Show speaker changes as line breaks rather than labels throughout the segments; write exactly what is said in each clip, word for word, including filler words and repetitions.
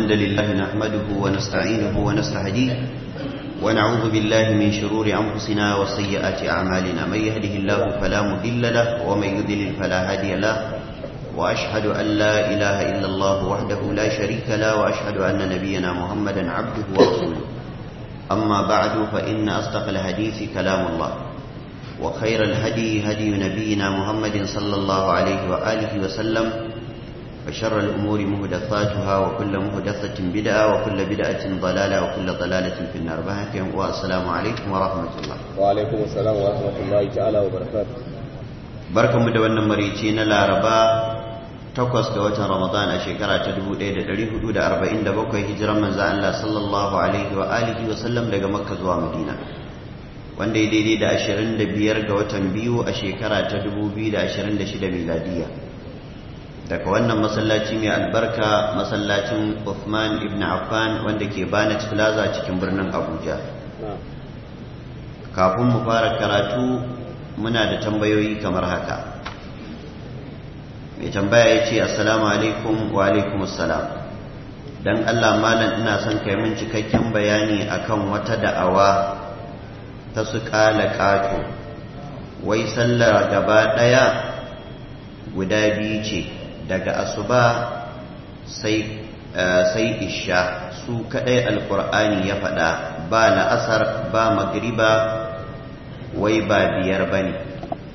الحمد لله نحمده ونستعينه ونستهديه ونعوذ بالله من شرور أنفسنا وسيئات أعمالنا من يهده الله فلا مضل له ومن يضلل فلا هادي له وأشهد أن لا إله إلا الله وحده لا شريك له وأشهد أن نبينا محمدا عبده ورسوله أما بعد فإن أصدق الحديث كلام الله وخير الهدي هدي نبينا محمد صلى الله عليه وآله وسلم وشر الأمور مهدثاتها وكل مهدثة بدعة وكل بدعة ضلالة وكل ضلالة في النار. والسلام عليكم ورحمة الله.
وعليكم السلام ورحمة الله تعالى وبركاته.
بركة مدونة مريتين العرباء takwas ga watan Ramadan a shekara ta dubu ɗaya da ɗari hudu da arba'in da bakwai hijiran manzo Allah sallallahu alaihi wa alihi wa sallam daga Makka zuwa Madina, wanda ya daidai da ashirin da biyar ga watan biyu a shekara ta dubu biyu da ashirin da shida miladiya. Daga wannan masallaci mai albarka, masallacin Uthman ibn Affan wanda ke Banex Plaza cikin birnin Abuja. Kafin mu fara karatu muna da tambayoyi kamar haka. Mai tambaya ya ce assalamu alaikum wa alaikum assalam, don Allah malam ina son kai min cikakken bayani akan wata da'awa ta su kala kato, wai sallar gaba daya guda biyu ce, daga asuba sai sai isha su kadai alqur'ani ya faɗa, ba la'asar ba magriba, wai ba biyar bane.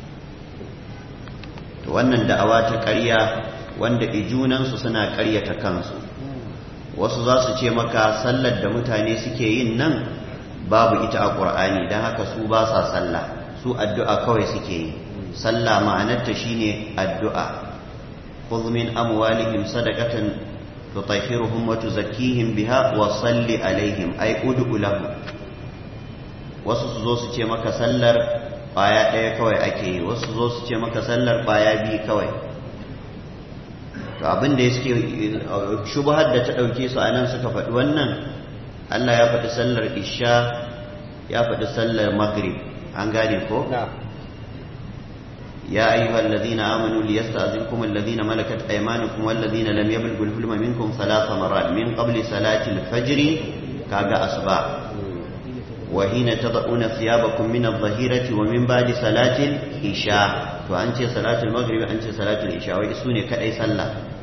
Wannan da'awa ta ƙarya wanda ijunansu suna ƙaryata kansu. Wasu za su ce maka sallar da mutane suke yin nan babu ita a ƙur'ani, don haka su ba sa sallah, su addu'a kawai suke yi. Sallah ma'anarta shine addu'a. khudh min amwalihim sadaqatan tutahhiruhum wa tuzakkihim biha wa salli alaihim ay ud'u lahum. Wasu su zo su ce maka sallar baya ɗaya kawai ake yi, wasu zo su ce maka sallar baya biyu kawai. To abin da ya suke shubhar da ta ɗauke su a nan suka faɗi wannan, Allah ya faɗi sallar isha ya faɗi sallar maghrib, an gane ko? ya ayyuhal ladhina amanu liyasta'zinkum alladhina malakat aymanukum wal ladhina lam yablughu al-hulma minkum thalatha marat min qabli salati al-fajr, kaga asuba. وحين تضعون ثيابكم من الظهيرة ومن بعد صلاة العشاء، فأنت صلاة المغرب أنت صلاة العشاء ويسوني كأي صلى.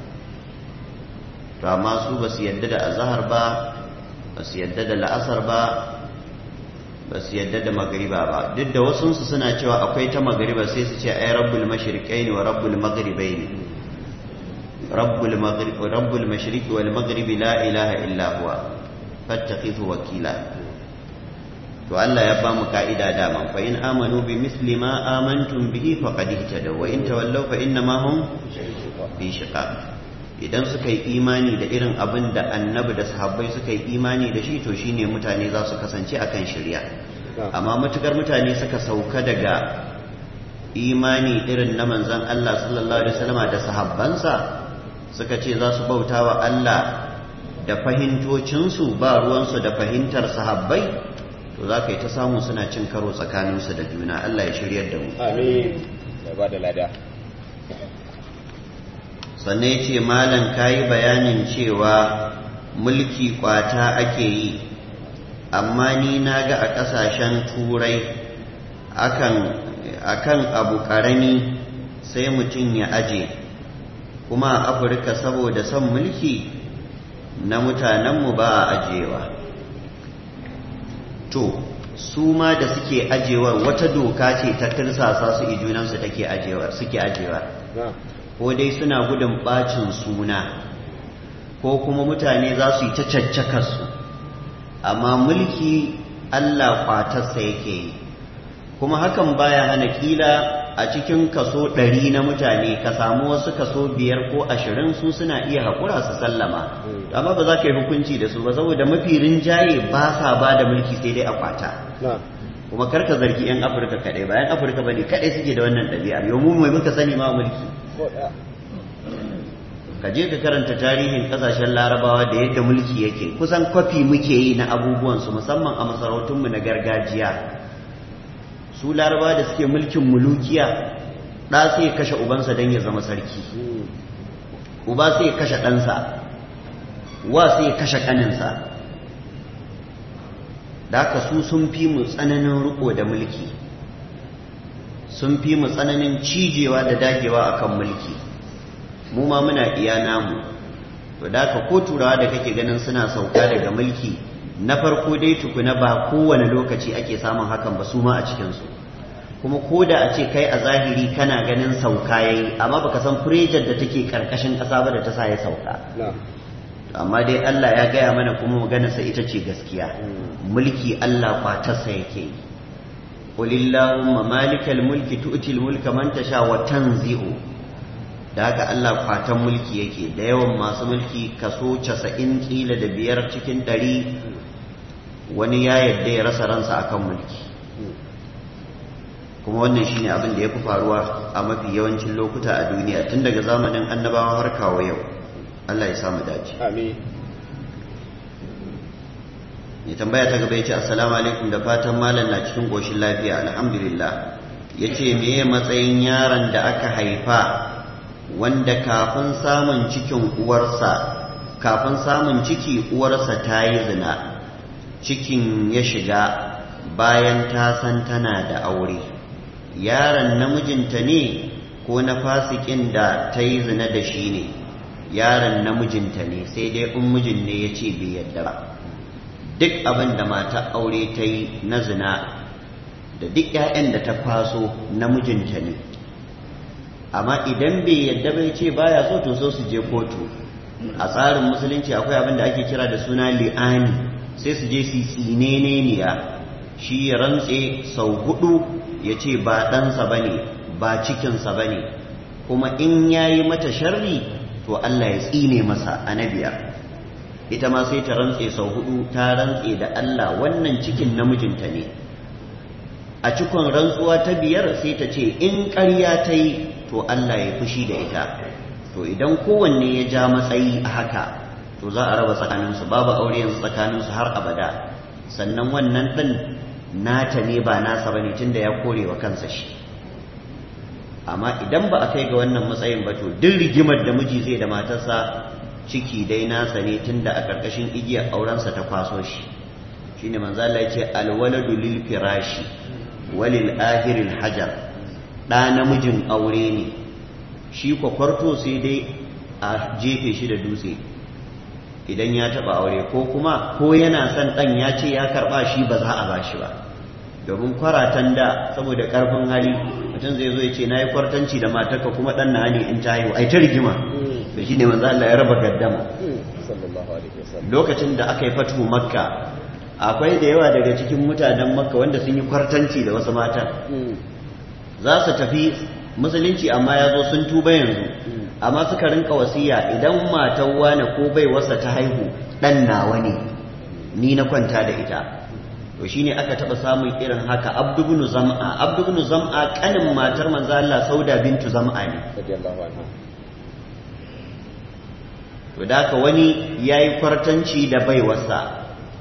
فما سو بس يدد الظهر با، بس يدد العصر با، بس يدد مغربا با. ضد وسنس سنة cewa akwai ta magriba sai su ce ai rabbul mashriqaini wa rabbul maghribaini. rabbul maghrib rabbul mashriqi wal maghribi la ilaha illa huwa fattakhidhu wakila. To Allah ya ba mu ka'ida dama, fa in amanu bi misli ma amantum bihi faqad ihtadaw wa in tawallaw fa inna ma hum fi shiqaq. Idan suka yi imani da irin abin da annabi da sahabbai suka yi imani da shi, to shine mutane za su kasance akan shari'a. Amma matukar mutane suka sauka daga imani irin na manzon Allah sallallahu alaihi wasallama da sahabbansa, suka ce za su bautawa Allah da fahimtocinsu ba ruwansu da fahimtar sahabbai, to za ka yi ta samu suna cin karo tsakaninsu da juna. Allah ya shiryar da mu.
Amin. Ya ba da lada.
Sannan ya ce malam ka yi bayanin cewa mulki kwata ake yi, amma ni na ga a ƙasashen turai akan akan abu ƙarami sai mutum ya aje, kuma a Afirka saboda son mulki na mutanenmu ba a ajewa. To su ma da suke ajewar wata doka ce ta tirsasa su ijunansu take ajewar suke ajewar, ko dai suna gudun bacin suna ko kuma mutane za su yi ta caccakar su. Amma mulki Allah kwatarsa yake yi, kuma hakan baya hana kila a cikin kaso ɗari na mutane ka samu wasu kaso biyar ko ashirin su suna iya haƙura su sallama, amma ba za ka yi hukunci da su ba, saboda mafi rinjaye ba sa ba da mulki sai dai a kwata. Kuma karka zargi 'yan Afirka kaɗai, ba 'yan Afirka ba ne kaɗai suke da wannan ɗabi'ar, yau mu mai muka sani ma mulki. Ka je ka karanta tarihin ƙasashen Larabawa da yadda mulki yake, kusan kwafi muke yi na abubuwansu, musamman a masarautunmu na gargajiya. Su Larabawa da suke mulkin mulukiya, ɗa sai ya kashe ubansa don ya zama sarki, uba sai ya kashe ɗansa, wa sai ya kashe kaninsa. da haka su sun fi mu tsananin riko da mulki, sun fi mu tsananin cijewa da dagewa akan mulki, mu ma muna iya namu. to da haka ko turawa da kake ganin suna sauka daga mulki, na farko dai tukuna ba kowane lokaci ake samun hakan ba su ma a cikinsu, kuma ko da a ce kai a zahiri kana ganin sauka yayi, amma baka san furejar da take karkashin ƙasa ba da ta sa ya sauka. amma dai Allah ya gaya mana kuma maganarsa ita ce gaskiya. mulki Allah kwatarsa yake yi. qulillahumma malikal mulki tu'til mulka man tasha wa tanzi'u. da haka Allah kwatan mulki yake, da yawan masu mulki kaso casa'in kila da biyar cikin ɗari wani ya yadda ya rasa ransa akan mulki, kuma wannan shine abin da ya fi faruwa a mafi yawancin lokuta a duniya tun daga zamanin annabawa har kawo yau. Allah ya samu dace.
Amin.
Ya tambaya ta gaba ya ce assalamu alaikum, da fatan malam na cikin ƙoshin lafiya. Alhamdulillah. Ya ce meye matsayin yaron da aka haifa wanda kafin samun cikin uwarsa kafin samun ciki uwarsa ta yi zina, cikin ya shiga bayan ta san tana da aure. Yaron namijinta ne ko na fasikin da ta yi zina da shi ne? Yaron namijinta ne, sai dai in mijin ne ya ce bai yadda ba. Duk abin da mata aure ta yi na zina da duk 'ya'yan da ta kwaso namijinta ne, amma idan bai yadda bai ce baya so to so su je kotu. A tsarin musulunci akwai abin da ake kira da suna li'ani, sai su je su tsineneniya, shi ya rantse sau hudu ya ce ba ɗansa ba ne ba cikinsa ba ne, kuma in ya yi mata sharri to Allah ya tsine masa a na biyar. Ita ma sai ta rantse sau hudu, ta rantse da Allah wannan cikin namijinta ne. A cikon rantsuwa ta biyar sai ta ce in ƙarya ta yi to Allah ya fushi da ita. To idan kowanne ya ja matsayi a haka to za a raba tsakaninsu, babu aure yanzu tsakaninsu har abada. Sannan wannan ɗin nata ne ba nasa bane tunda ya kore wa kansa shi. Amma idan ba a kai ga wannan matsayin ba to duk rigimar da miji zai da matarsa, ciki dai nasa ne tunda a ƙarƙashin igiyar aurensa ta kwaso shi. Shine manzo Allah ya ce alwaladu lil firashi walil ahiril hajar. ɗa namijin aure ne, shi kwakwarto sai dai a jefe shi da dutse idan ya taɓa aure, ko kuma ko yana son ɗan ya ce ya karɓa shi ba za a ba shi ba. Domin kwaratan da saboda ƙarfin hali mutum zai zo ya ce na yi kwartanci da matarka kuma ɗan na ne in ta haihu ai ta rigima. Da shi ne manzo Allah ya raba gaddama. Lokacin da aka yi fatu Makka akwai da yawa daga cikin mutanen Makka wanda sun yi kwartanci da wasu mata, za su tafi musulunci amma ya zo sun tuba yanzu, amma suka rinka wasiya idan matan wane ko bai wasa ta haihu ɗan nawa ne ni na kwanta da ita. To shine aka taba samun irin haka Abdu ibn Zam'a. Abdu ibn Zam'a kanin matar manzo Allah Sauda bintu Zam'a ne. To da ka wani yayi kwartanci da baiwarsa,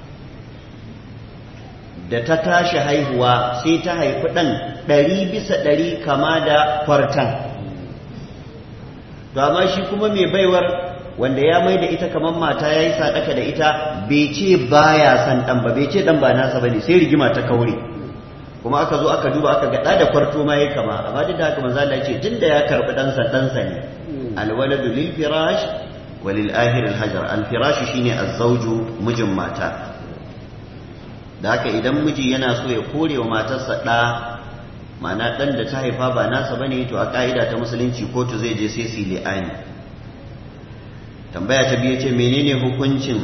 da ta tashi haihuwa sai ta haifi ɗan ɗari bisa ɗari kama da kwartan. To amma shi kuma mai baiwar wanda ya mai da ita kamar mata ya yi sadaka da ita bai ce baya san dan ba, bai ce dan ba nasa bane, sai rigima ta kaure. Kuma aka zo aka duba aka ga da kwarto ma yayi kama, amma duk da haka manzo Allah ya ce tunda ya karbi dan sa dan sa ne. Alwaladu lil firash wa lil ahir al hajar. Al firash shine az-zawju, mijin mata. Da haka idan miji yana so ya kore wa matarsa da, ma'ana dan da ta haifa ba nasa bane, to a ka'ida ta musulunci kotu zai je sai su li'ani. Tambaya ta biyu ce menene hukuncin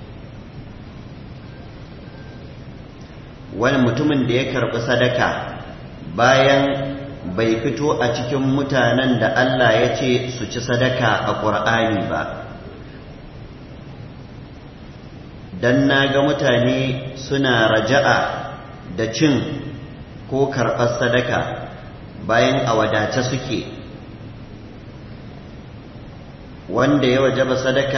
wani mutumin da ya karɓi sadaka bayan bai fito a cikin mutanen da Allah ya ce su ci sadaka a ƙur'ani ba? Dan na ga mutane suna raja'a da cin ko karɓar sadaka bayan a wadace suke, wanda ya wajaba sadaka.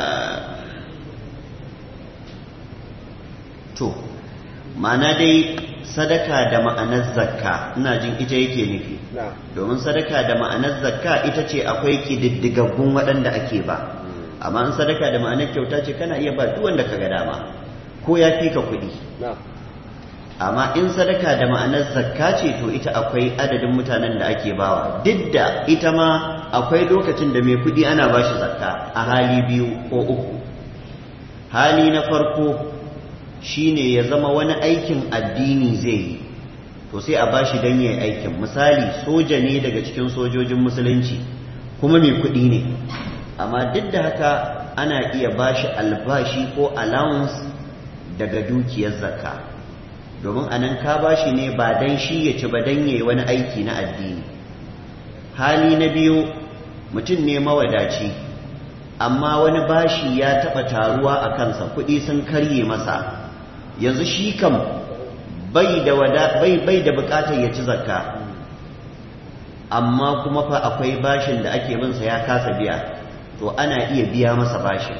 To ma'ana dai sadaka da ma'anar zakka ina jin ita yake nufi, domin sadaka da ma'anar zakka ita ce akwai kididdigaggun waɗanda ake ba, amma in sadaka da ma'anar kyauta ce kana iya ba duk wanda ka ga dama ko ya fi ka kuɗi amma in sadaka da ma'anar zakka ce to ita akwai adadin mutanen da ake bawa duk da ita ma akwai lokacin da mai kuɗi ana ba shi zakka a hali biyu ko uku. Hali na farko shine ya zama wani aikin addini zai yi to sai a bashi dan yayi aikin. Misali soja ne daga cikin sojojin musulunci kuma mai kuɗi ne amma duk da haka ana iya bashi albashi ko allowance daga dukiyar zakka domin anan ka bashi ne ba dan shi ya ci ba dan yayi wani aiki na addini. Hali na biyu mutum ne mawadaci amma wani bashi ya taɓa taruwa a kansa kuɗi sun karye masa yanzu shi kam bai da wada bai bai da bukatar ya ci zakka amma kuma fa akwai bashin da ake bin sa ya kasa biya to ana iya biya masa bashin.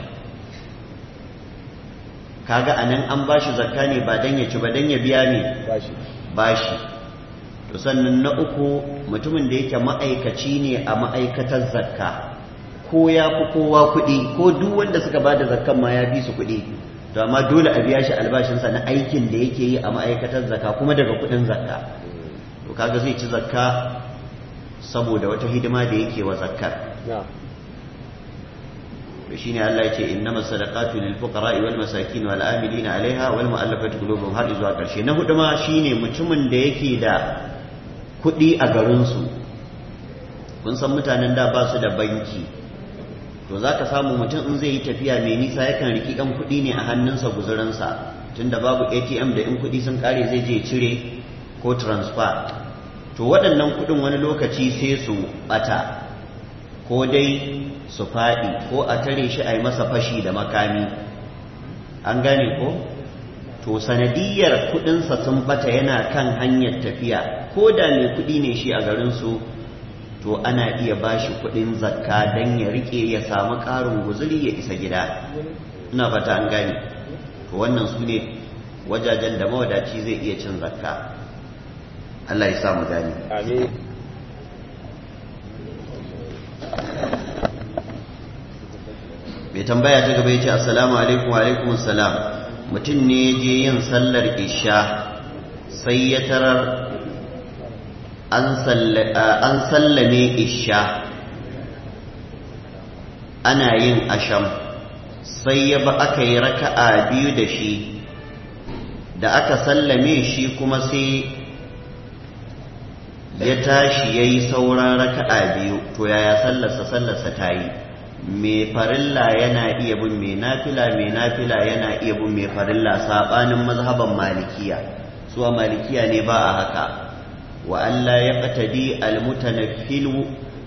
Kaga anan an bashi zakka ne ba dan ya ci ba dan ya biya ne bashi bashi to sannan na uku mutumin da yake ma'aikaci ne a ma'aikatar zakka ko ya fi kowa kuɗi ko duk wanda suka ba da zakkan ma ya fi su kuɗi to amma dole a biya shi albashinsa na aikin da yake yi a ma'aikatar zakka kuma daga kuɗin zakka to kaga zai ci zakka saboda wata hidima da yake wa zakkar. to shine Allah yace innamas sadaqatu lil fuqara'i wal masakin wal amilina 'alayha wal mu'allafati qulubuhum har zuwa karshe. Na hudu ma shine mutumin da yake da kuɗi a garin su. kun san mutanen da ba su da banki to zaka samu mutum in zai yi tafiya mai nisa yakan riki ɗan kuɗi ne a hannunsa guzurinsa tunda babu A T M da in kuɗi sun kare zai je cire ko transfer to waɗannan kuɗin wani lokaci sai su ɓata ko dai su faɗi ko a tare shi a yi masa fashi da makami an gane ko to sanadiyar kuɗinsa sun ɓata yana kan hanyar tafiya ko da mai kuɗi ne shi a garinsu to ana iya ba shi kuɗin zakka don ya riƙe ya samu ƙarin guzuri ya isa gida. Ina fata an gane to wannan su ne wajajen da mawadaci zai iya cin zakka. Allah ya samu gane.
Amin.
Mai tambaya ta gaba ya ce assalamu alaikum wa alaikum assalam. Mutum ne je yin sallar isha sai ya tarar an sallame isha ana yin asham sai ya ba aka yi raka'a biyu da shi da aka sallame shi kuma sai ya tashi ya yi sauran raka'a biyu to yaya sallarsa sallarsa ta yi. mai farilla yana iya bin mai nafila mai nafila yana iya bin mai farilla saɓanin mazhaban malikiya su a malikiya ne ba a haka wa Allah ya qatadi almutanaffilu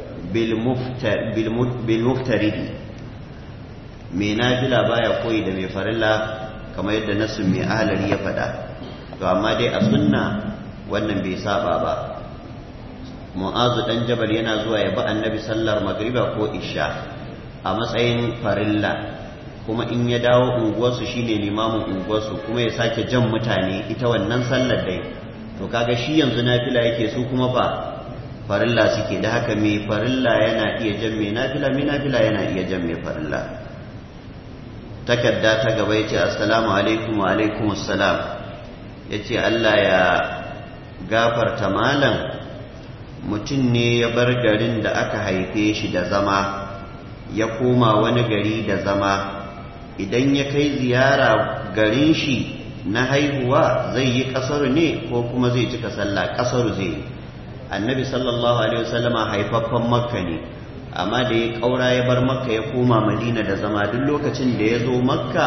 bil muftaridi mai nafila baya koyi da mai farilla kamar yadda nasu mai ahlari ya faɗa to amma dai a sunna wannan bai saba ba. Mu'azu dan Jabal yana zuwa ya bi annabi sallar magriba ko isha a matsayin farilla kuma in ya dawo unguwarsu shine limamin unguwarsu kuma ya sake jan mutane ita wannan sallar dai to kaga shi yanzu nafila yake su kuma ba farilla suke da haka mai farilla yana iya jan mai nafila mai nafila yana iya jan mai farilla. Takarda ta gaba yace assalamu alaikum wa alaikum assalam yace Allah ya gafarta malam mutum ne ya bar garin da aka haife shi da zama ya koma wani gari da zama idan ya kai ziyara garin shi na haihuwa zai yi kasar ne ko kuma zai cika sallah kasar zai yi. Annabi sallallahu alaihi wasallama haifaffen makka ne amma da ya kaura ya bar makka ya koma madina da zama duk lokacin da ya zo makka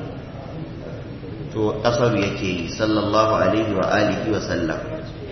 to kasar yake yi sallallahu alaihi wa alihi wa sallam.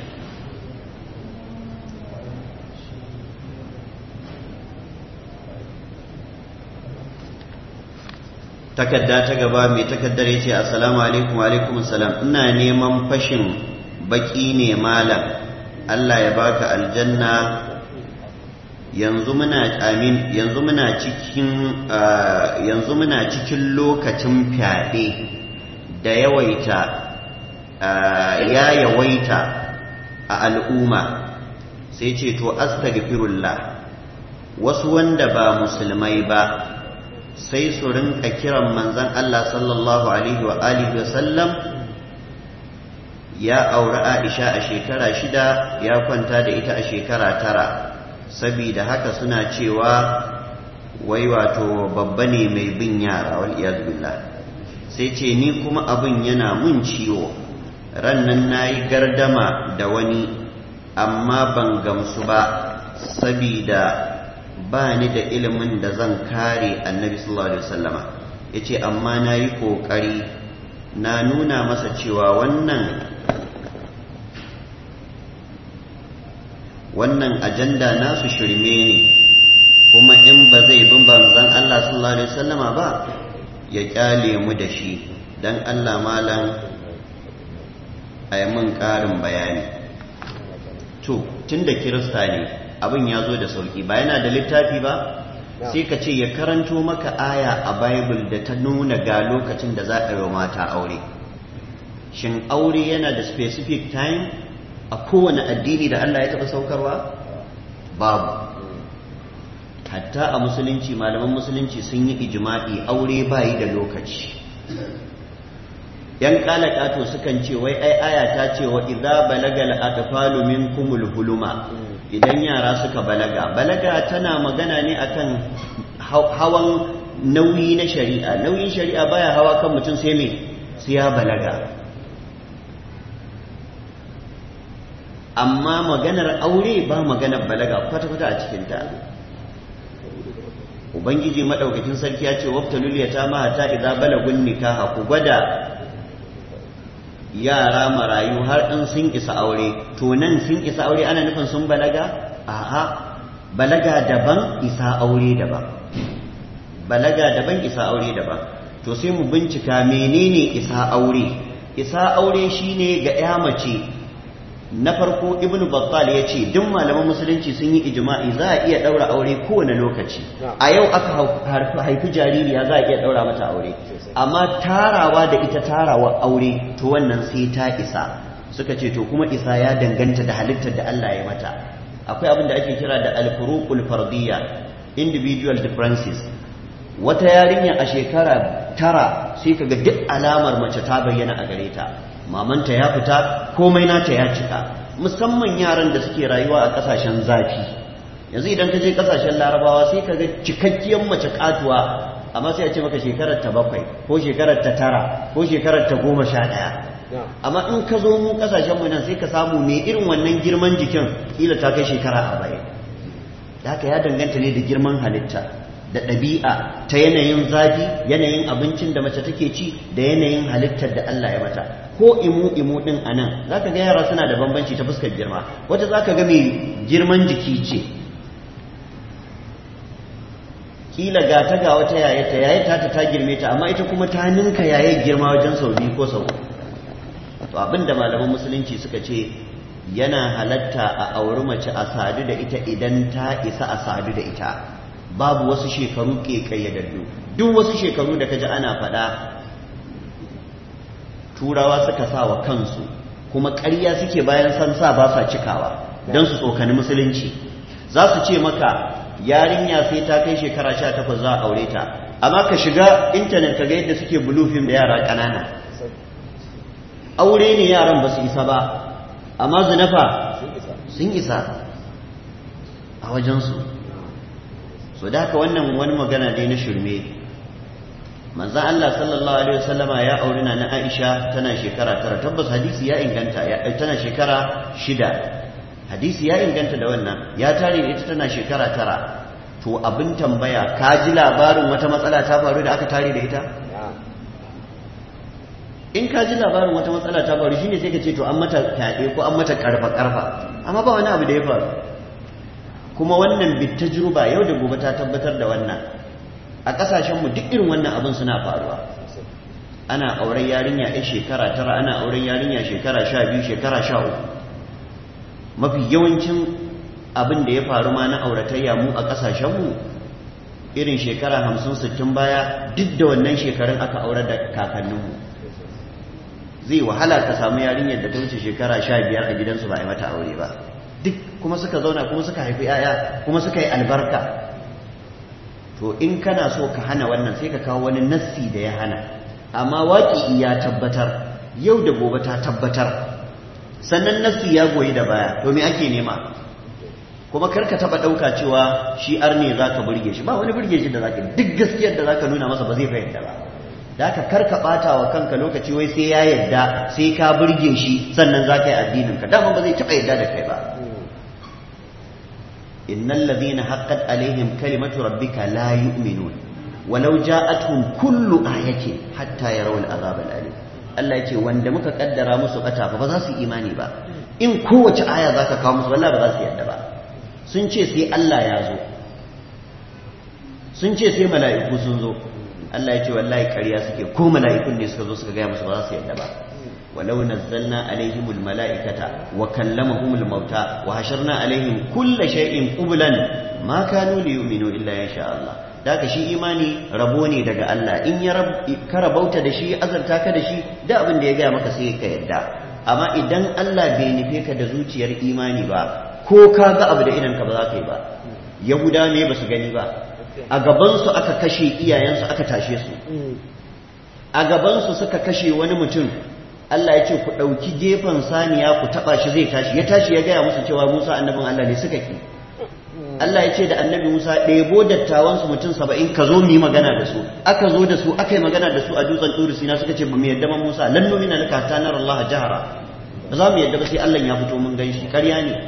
Takadda ta gaba mai takaddar yace assalamu alaikum wa alaikum assalam ina neman fashin baki ne malam Allah ya baka aljanna yanzu muna amin yanzu muna cikin yanzu muna cikin lokacin fyaɗe da yawaita ya yawaita a al'umma sai ce to astaghfirullah wasu wanda ba musulmai ba sai su rinka kiran manzon Allah sallallahu alaihi wa alihi wa sallam ya auri Aisha a shekara shida ya kwanta da ita a shekara tara saboda haka suna cewa wai wato babba ne mai bin yara wal iyad billah sai ce ni kuma abin yana mun ciwo rannan nayi gardama da wani amma ban gamsu ba saboda ba ni da ilimin da zan kare annabi sallallahu alaihi wasallama yace amma nayi kokari na nuna masa cewa wannan wannan ajanda nasu shirme ne kuma in ba zai bin banzan Allah sallallahu alaihi wasallama ba ya kyale mu da shi dan Allah malam ayi mun karin bayani to tunda kirista ne abin ya zo da sauki ba yana da littafi ba sai ka ce ya karanto maka aya a bible da ta nuna ga lokacin da za a yi mata aure shin aure yana da specific time a kowane addini da Allah ya taɓa saukarwa babu hatta a musulunci malaman musulunci sun yi ijma'i aure bayi da lokaci yan kalakato sukan ce wai ai aya ta ce wa idza balagal atfalu minkumul huluma idan yara suka balaga balaga tana magana ne akan hawan nauyi na shari'a nauyin shari'a baya hawa kan mutum sai me sai ya balaga amma maganar aure ba maganar balaga kwata-kwata a cikinta ubangiji madaukakin sarki ya ce waftalul yatama hatta idza balagun nikaha ku gwada yara marayu har in sun isa aure to nan sun isa aure ana nufin sun balaga a'a balaga daban isa aure daban balaga daban isa aure daban to sai mu bincika menene isa aure isa aure shine ga ya mace na farko ibnu battal ya ce duk malaman musulunci sun yi ijma'i za a iya daura aure kowane lokaci a yau aka haifi jaririya za a iya daura mata aure amma tarawa da ita tarawa aure to wannan sai ta isa suka ce to kuma isa ya danganta da halittar da Allah ya mata akwai abin da ake kira da al-furuqul fardiyya individual differences wata yarinya a shekara tara sai kaga duk alamar mace ta bayyana a gare ta mamanta ya fita komai nata ya cika musamman yaran da suke rayuwa a kasashen zafi yanzu idan ka je kasashen larabawa sai ka ga cikakkiyar mace katuwa amma sai a ce maka shekarar ta bakwai ko shekarar ta tara ko shekarar ta goma sha ɗaya amma in ka zo mu kasashen mu nan sai ka samu mai irin wannan girman jikin kila ta kai shekara arba'in da haka ya danganta ne da girman halitta da ɗabi'a ta yanayin zafi yanayin abincin da mace take ci da yanayin halittar da Allah ya mata ko imu imu din anan zaka ga yara suna da bambanci ta fuskar girma wata zaka ga mai girman jiki ce kila ga ta ga wata yaya ta yaya ta ta girme ta amma ita kuma ta ninka yaya girma wajen sau biyu ko sau to abinda malaman musulunci suka ce yana halatta a auri mace a sadu da ita idan ta isa a sadu da ita babu wasu shekaru ke kayyadaddu duk wasu shekaru da kaji ana faɗa turawa suka sa wa kansu kuma ƙarya suke bayan san sa ba sa cikawa don su tsokani musulunci za su ce maka yarinya sai ta kai shekara sha takwas za a aure ta amma ka shiga intanet ka ga yadda suke bulufin da yara ƙanana aure ne yaran ba su isa ba amma zinafa sun isa a wajensu so da haka wannan wani magana ne na shirme manzan Allah sallallahu alaihi wasallama ya auri na Aisha tana shekara tara tabbas hadisi ya inganta ya tana shekara shida hadisi ya inganta da wannan ya tare da ita tana shekara tara to abin tambaya ka ji labarin wata matsala ta faru da aka tare da ita in ka ji labarin wata matsala ta faru shine sai ka ce to an mata fyaɗe ko an mata karfa karfa amma ba wani abu da ya faru kuma wannan bit tajruba yau da gobe ta tabbatar da wannan a kasashen mu duk irin wannan abin suna faruwa ana auren yarinya a shekara tara ana auren yarinya shekara sha biyu shekara sha uku mafi yawancin abin da ya faru ma na auratayya mu a kasashen mu irin shekara hamsin sittin baya duk da wannan shekarun aka aurar da kakanninmu zai wahala ka samu yarinyar da ta wuce shekara sha biyar a gidansu ba a yi mata aure ba duk kuma suka zauna kuma suka haifi yaya kuma suka yi albarka to in kana so ka hana wannan sai ka kawo wani nassi da ya hana, amma waƙi ya tabbatar, yau da gobe ta tabbatar, sannan nassi ya goyi da baya, to me ake nema? kuma karka taba dauka cewa shi arne zaka burge shi, ba wani burge shi da zaka, duk gaskiyar da zaka nuna masa ba zai fahimta ba. da haka karka bata wa kanka lokaci wai sai ya yadda sai ka burge shi sannan zaka yi addinin ka, dama ba zai taba yadda da kai ba. innal ladhina haqqat alaihim kalimatu rabbika la yu'minun walau ja'atuhum kullu ayatin hatta yarawul azab al-alim. Allah yace wanda muka kaddara musu bata ba za su imani ba, in kowace aya zaka kawo musu wallahi ba za su yadda ba. sun ce sai Allah ya zo, sun ce sai mala'iku sun zo. Allah ya ce wallahi ƙarya suke, ko mala'ikun ne suka zo suka gaya musu ba za su yadda ba. walau nazzalna alaihimul mala'ikata wa kallamahumul mauta wa hasharna alaihim kulla shay'in qublan ma kanu liyu'minu illa insha Allah. daga shi imani rabo ne daga Allah, in ya ka rabauta da shi, azarta ka da shi, da abin da ya gaya maka sai ka yadda. amma idan Allah bai nufe ka da zuciyar imani ba, ko ka ga abu da idanka ba za ka yi ba. yahuda ne ba su gani ba, a gabansu aka kashe iyayensu aka tashe su, a gabansu suka kashe wani mutum. Allah ya ce ku ɗauki gefen saniya ku taɓa shi zai tashi, ya tashi ya gaya musu cewa Musa annabin Allah ne, suka ki. Allah ya ce da annabi Musa ɗebo dattawansu mutum saba'in ka zo mu yi magana da su. Aka zo da su, aka yi magana da su a dutsen Turu Sina, suka ce ba mu yadda ba Musa, lan numina laka hatta nara Allah jahara, ba za mu yadda ba sai Allah ya fito mun gan shi. ƙarya ne.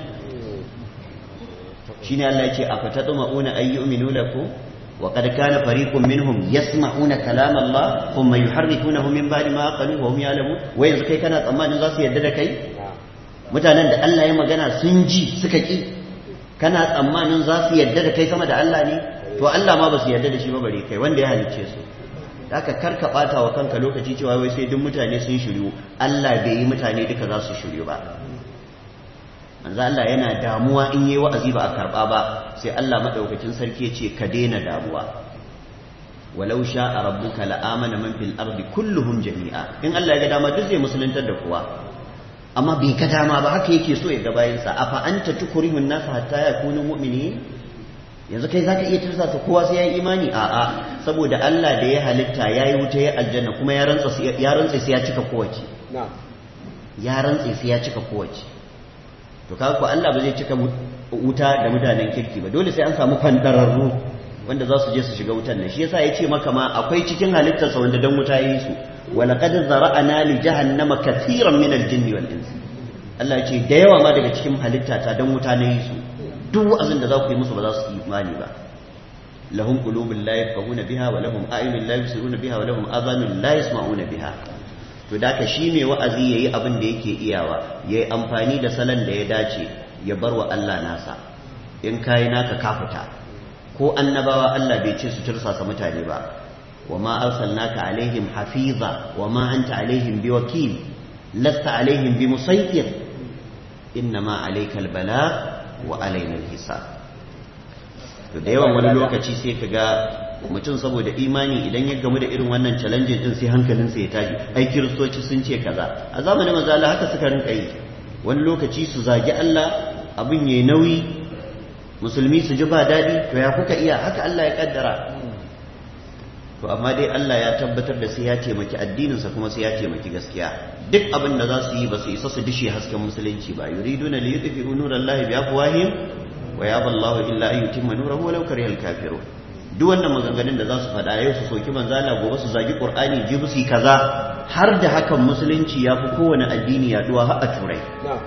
shine Allah ya ce afatatma'una ay yu'minu lakum wa qad kana fariqun minhum yasma'una kalam Allah thumma yuharrifunahu min ba'di ma aqalu wa hum ya'lamun. wai yanzu kai kana tsammanin za su yarda da kai? mutanen da Allah ya magana sun ji suka ki, kana tsammanin za su yarda da kai sama da Allah ne? to Allah ma ba su yarda da shi ba bare kai wanda ya halicce su. haka karka bata wa kanka lokaci cewa wai sai duk mutane sun shiryu. Allah bai yi mutane duka za su shiryu ba. manzo Allah yana damuwa in yi wa'azi ba a karba ba, sai Allah madaukakin sarki ya ce ka daina damuwa. walau sha'a rabbuka la'amana man fil ardi kulluhum jami'a. in Allah ya ga dama duk zai musuluntar da kowa, amma bai ga dama ba, haka yake so ya ga bayan sa. afa anta tukrihun nas hatta yakunu mu'minin? yanzu kai zaka iya tursasa kowa sai yayi imani? a'a, saboda Allah da ya halitta yayi wuta ya aljanna, kuma ya rantsa ya rantsa sai ya cika kowace. ya rantsa sai ya cika kowace. to kaga ko Allah ba zai cika wuta da mutanen kirki ba, dole sai an samu fandararru wanda za su je su shiga wutan nan. shi yasa yace maka ma akwai cikin halittarsa wanda dan wuta yayi su, wa laqad zara'ana li jahannama katiran min al-jinni wal insi. Allah ya ce da yawa ma daga cikin halitta ta dan wuta ne yi su, duk wa'azin da za ku yi musu ba za su yi imani ba. lahum qulubun la yafqahuna biha wa lahum a'yunun la yubsiruna biha wa lahum adhanun la yasma'una biha. to da ka shi mai wa'azi yayi abin da yake iyawa, yayi amfani da salon da ya dace, ya bar wa Allah nasa. in kai naka ka fita, ko annabawa Allah bai ce su tursasa mutane ba. wa ma arsalnaka alaihim hafiza wa ma anta alaihim biwakil lasta alaihim bimusaytir innama alaykal balagh wa alaina alhisab. to da yawan wani lokaci sai kaga mutum saboda imani idan ya gamu da irin wannan challenge din sai hankalinsa ya tashi. ai kiristoci sun ce kaza, a zamanin manzo Allah haka suka rinka yi. wani lokaci su zagi Allah, abin yayi nauyi, musulmi su ji ba dadi, to ya kuka iya? haka Allah ya kaddara. to amma dai Allah ya tabbatar da sai ya taimaki addininsa kuma sai ya taimaki gaskiya. duk abin da za su yi ba su isa su dishe hasken musulunci ba. yuriduna li yudfi'u nurallahi bi afwahihim wa yaba Allahu illa an yutimma nurahu walau karihal kafirun. duk wannan maganganun da za su faɗa yau su soki manzala, gobe su zagi Qur'ani, jibi su kaza, har da hakan musulunci ya fi kowane addini yaduwa har a turai.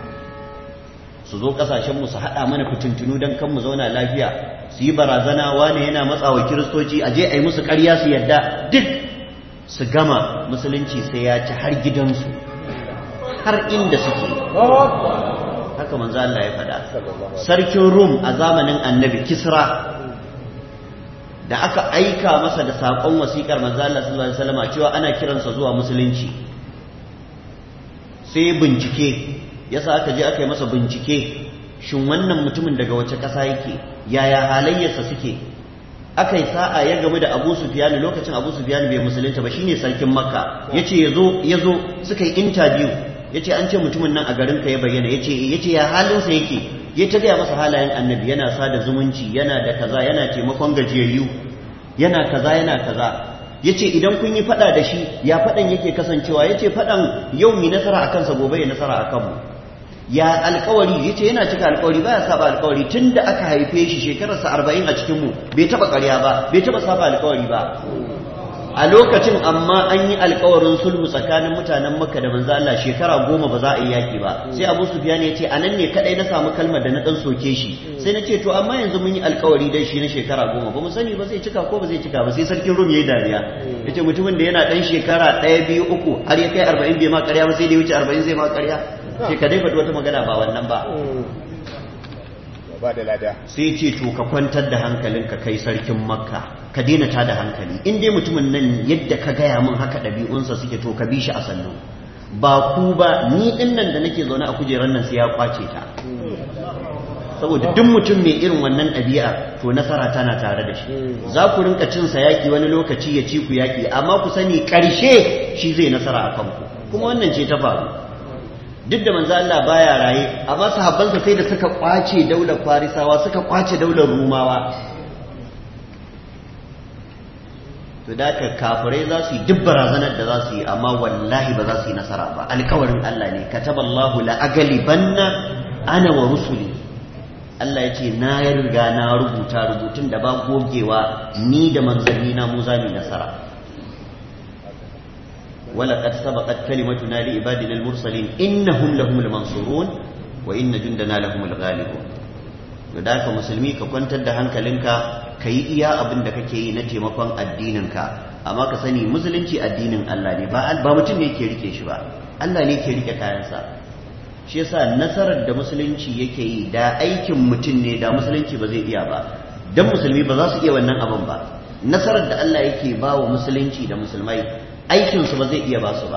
su zo kasashen mu su haɗa mana fitintunu don kan mu zauna lafiya, su yi barazana wane yana matsawa kiristoci a je a yi musu ƙarya su yadda, duk su gama musulunci sai ya ci har gidansu, har inda suke. haka manzo Allah ya faɗa. sarkin Rum a zamanin annabi Kisra, da aka aika masa da saƙon wasiƙar manzo Allah sallallahu alaihi wasallam cewa ana kiransa zuwa musulunci, sai bincike yasa aka je aka yi masa bincike, shin wannan mutumin daga wace ƙasa yake, yaya halayyarsa suke. aka yi sa'a ya gamu da Abu Sufyan, lokacin Abu Sufyan bai musulunta ba, shine sarkin Makka. yace yazo yazo suka yi interview, yace an ce mutumin nan a garin ka ya bayyana, yace yace ya halinsa yake. ya ta gaya masa halayen annabi, yana sada zumunci, yana da kaza, yana taimakon gajiyayyu. yana kaza yana kaza yace idan kun yi fada da shi ya fadan yake kasancewa yace fadan yau mi nasara akan sa gobe ya nasara akan mu ya alkawari yace yana cika alkawari baya saba alkawari tunda aka haife shi shekararsa arba'in a cikin mu bai taba ƙarya ba bai taba saba alkawari ba a lokacin amma an yi alkawarin sulhu tsakanin mutanen Makka da manzo Allah shekara goma ba za a yi yaki ba sai Abu Sufyan ya ce anan ne kadai na samu kalmar da na dan soke shi sai na ce to amma yanzu mun yi alkawari dai shi na shekara goma ba mu sani ba zai cika ko ba zai cika ba sai sarkin Rum yayi dariya yace mutumin da yana dan shekara ɗaya biyu uku har ya kai arba'in bai ma ƙarya ba sai da ya wuce arba'in zai ma ƙarya sai ka dai faɗi wata magana ba wannan ba
ba da lada
sai ce to ka kwantar da hankalinka kai sarkin Makka ka daina ta da hankali in dai mutumin nan yadda ka gaya min haka ɗabi'unsa suke to ka bi shi a sannu ba ku ba ni din nan da nake zaune a kujerar nan sai ya kwace ta saboda duk mutum mai irin wannan ɗabi'a to nasara tana tare da shi za ku rinka cin sa yaki wani lokaci ya ci ku yaki amma ku sani ƙarshe shi zai nasara a kanku kuma wannan ce ta faru duk da manzo Allah baya raye amma sahabbansa sai da suka kwace daular Farisawa suka kwace daular Rumawa to da ka kafirai za su yi duk barazanar da za su yi amma wallahi ba za su yi nasara ba alkawarin Allah ne kataballahu la aghlibanna ana wa rusuli Allah ya ce na ya riga na rubuta rubutun da ba gogewa ni da manzanni na mu za mu nasara ولقد سبقت كلمتنا لعبادنا المرسلين إنهم لهم المنصورون وإن جندنا لهم الغالبون لذلك مسلمي كنت دهن كلنكا كي إيا أبن دككي نتي مقام الديننكا أما كسني مسلمتي الدين الله نبا ba mutum ne ke rike shi ba Allah ne ke rike kayansa shi yasa nasarar da musulunci yake yi da aikin mutum ne da musulunci ba zai iya ba dan musulmi ba za su iya wannan abin ba nasarar da Allah yake ba wa musulunci da musulmai aikinsu ba zai iya ba su ba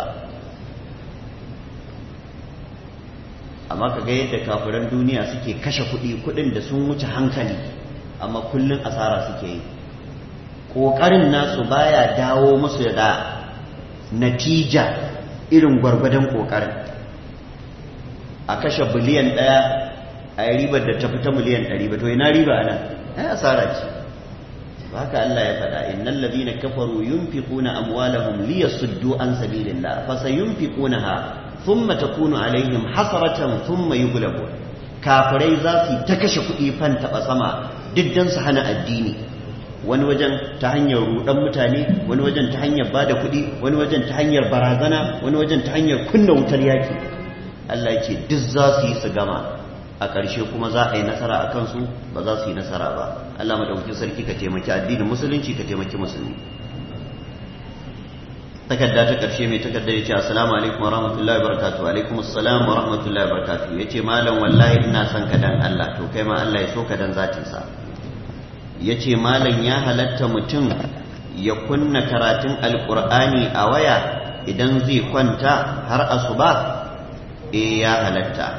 amma kaga yadda kafiran duniya suke kashe kuɗi kuɗin da sun wuce hankali amma kullum asara suke yi ƙoƙarin nasu baya dawo musu da natija irin gwargwadon ƙoƙarin a kashe biliyan ɗaya a yi ribar da ta fita miliyan ɗari ba to ina riba ana ai asara ce haka Allah ya faɗa innal ladina kafaru yunfiquna amwalahum liyasuddu an sabilillah fasayunfiqunaha thumma takunu alaihim hasratan thumma yughlabun kafirai za su ta kashe kuɗi fan taɓa sama diddan su hana addini wani wajen ta hanyar rudan mutane wani wajen ta hanyar bada kuɗi wani wajen ta hanyar barazana wani wajen ta hanyar kunna wutar yaki Allah ya ce duk za su yi su gama a ƙarshe kuma za a yi nasara a kansu ba za su yi nasara ba Allah madaukakin sarki ka taimaki addinin musulunci ka taimaki musulmi takarda ta ƙarshe mai takarda ya ce assalamu alaikum wa rahmatullahi wa barakatuh alaikum assalam wa rahmatullahi wa barakatuh ya ce malam wallahi ina son ka dan Allah to kai ma Allah ya so ka dan zatinsa ya ce malam ya halatta mutum ya kunna karatun alƙur'ani a waya idan zai kwanta har asuba eh ya halatta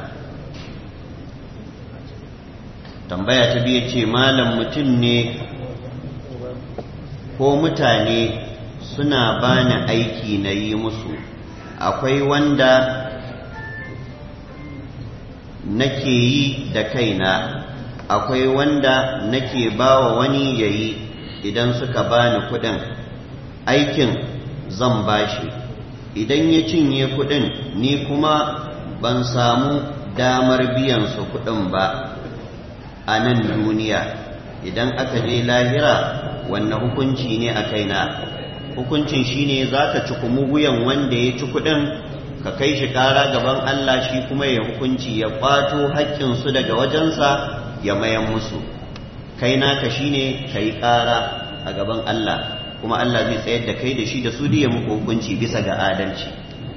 tambaya ta biyu ce malam mutum ne ko mutane suna bani aiki na yi musu akwai wanda nake yi da kaina akwai wanda nake bawa wani yayi idan suka bani kudin aikin zan bashi idan ya cinye kudin ni kuma ban samu damar biyan su kudin ba a nan duniya idan aka je lahira wannan hukunci ne a kaina hukuncin shine zaka ci kuma wuyan wanda ya ci kudin ka kai shi kara gaban Allah shi kuma ya hukunci ya kwato haƙƙin su daga wajensa ya mayan musu kai naka shine kai kara a gaban Allah kuma Allah zai tsayar da kai da shi da su da ya muku hukunci bisa ga adalci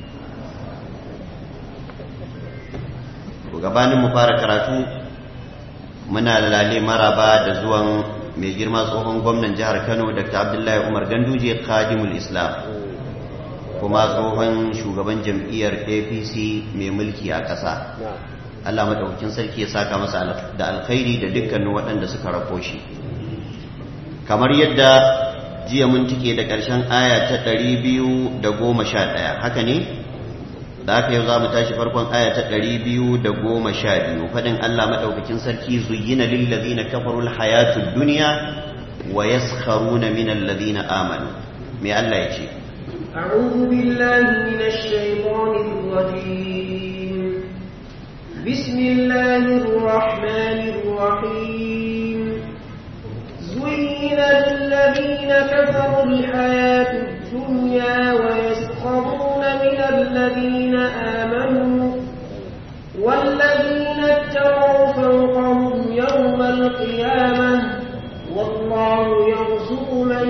gabanin mu fara karatu muna lalle maraba da zuwan mai girma tsohon gwamnan jihar Kano Dr. Abdullahi Umar Ganduje Khadimul Islam kuma tsohon shugaban jam'iyyar A P C mai mulki a ƙasa Allah madaukakin sarki ya saka masa da alkhairi da dukkanin waɗanda suka rako shi kamar yadda jiya mun tike da ƙarshen aya ta ɗari biyu da goma sha ɗaya haka ne da haka yau za mu tashi farkon aya ta ɗari biyu da goma sha biyu faɗin Allah maɗaukakin sarki zuyyina lillazina kafarul hayatud dunya wa yaskharuna min alladhina amanu me Allah yace
a'udhu billahi minash shaitanir rajim bismillahir rahmanir rahim zuyyina lil ladina kafaru al hayatud dunya wa yaskharuna min alladhina amanu والذين اتقوا فوقهم يوم القيامة والله يرزق من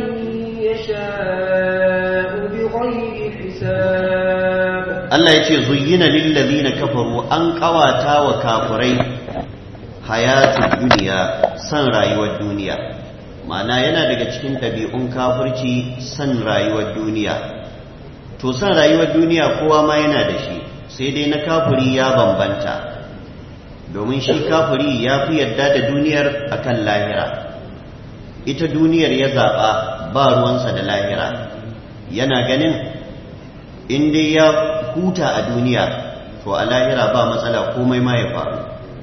يشاء بغير حساب
الله يقول زين للذين كفروا أن قواتا وكافرين حياة الدنيا سن رأيوا الدنيا معنى yana daga cikin ɗabi'un kafirci san rayuwar duniya to san rayuwar duniya kowa ma yana da shi sai dai na kafiri ya bambanta domin shi kafiri ya fi yadda da duniyar akan lahira ita duniyar ya zaɓa ba ruwansa da lahira yana ganin in dai ya huta a duniya to a lahira ba matsala komai ma ya faru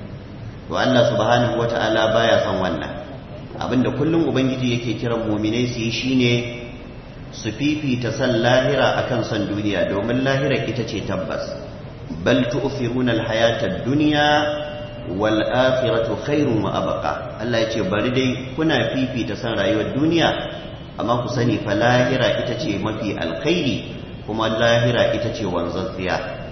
to Allah subhanahu wata'ala baya son wannan abinda kullum ubangiji yake kiran muminai su yi shine su fifita san lahira akan san duniya domin lahira ita ce tabbas بل تؤثرون الحياة الدنيا والآخرة خير وأبقى الله يقول بردي كنا في في تسان رأيو الدنيا أما كسني فلاهرة إتشي ما في الخير كما اللاهرة إتشي وانزلتيا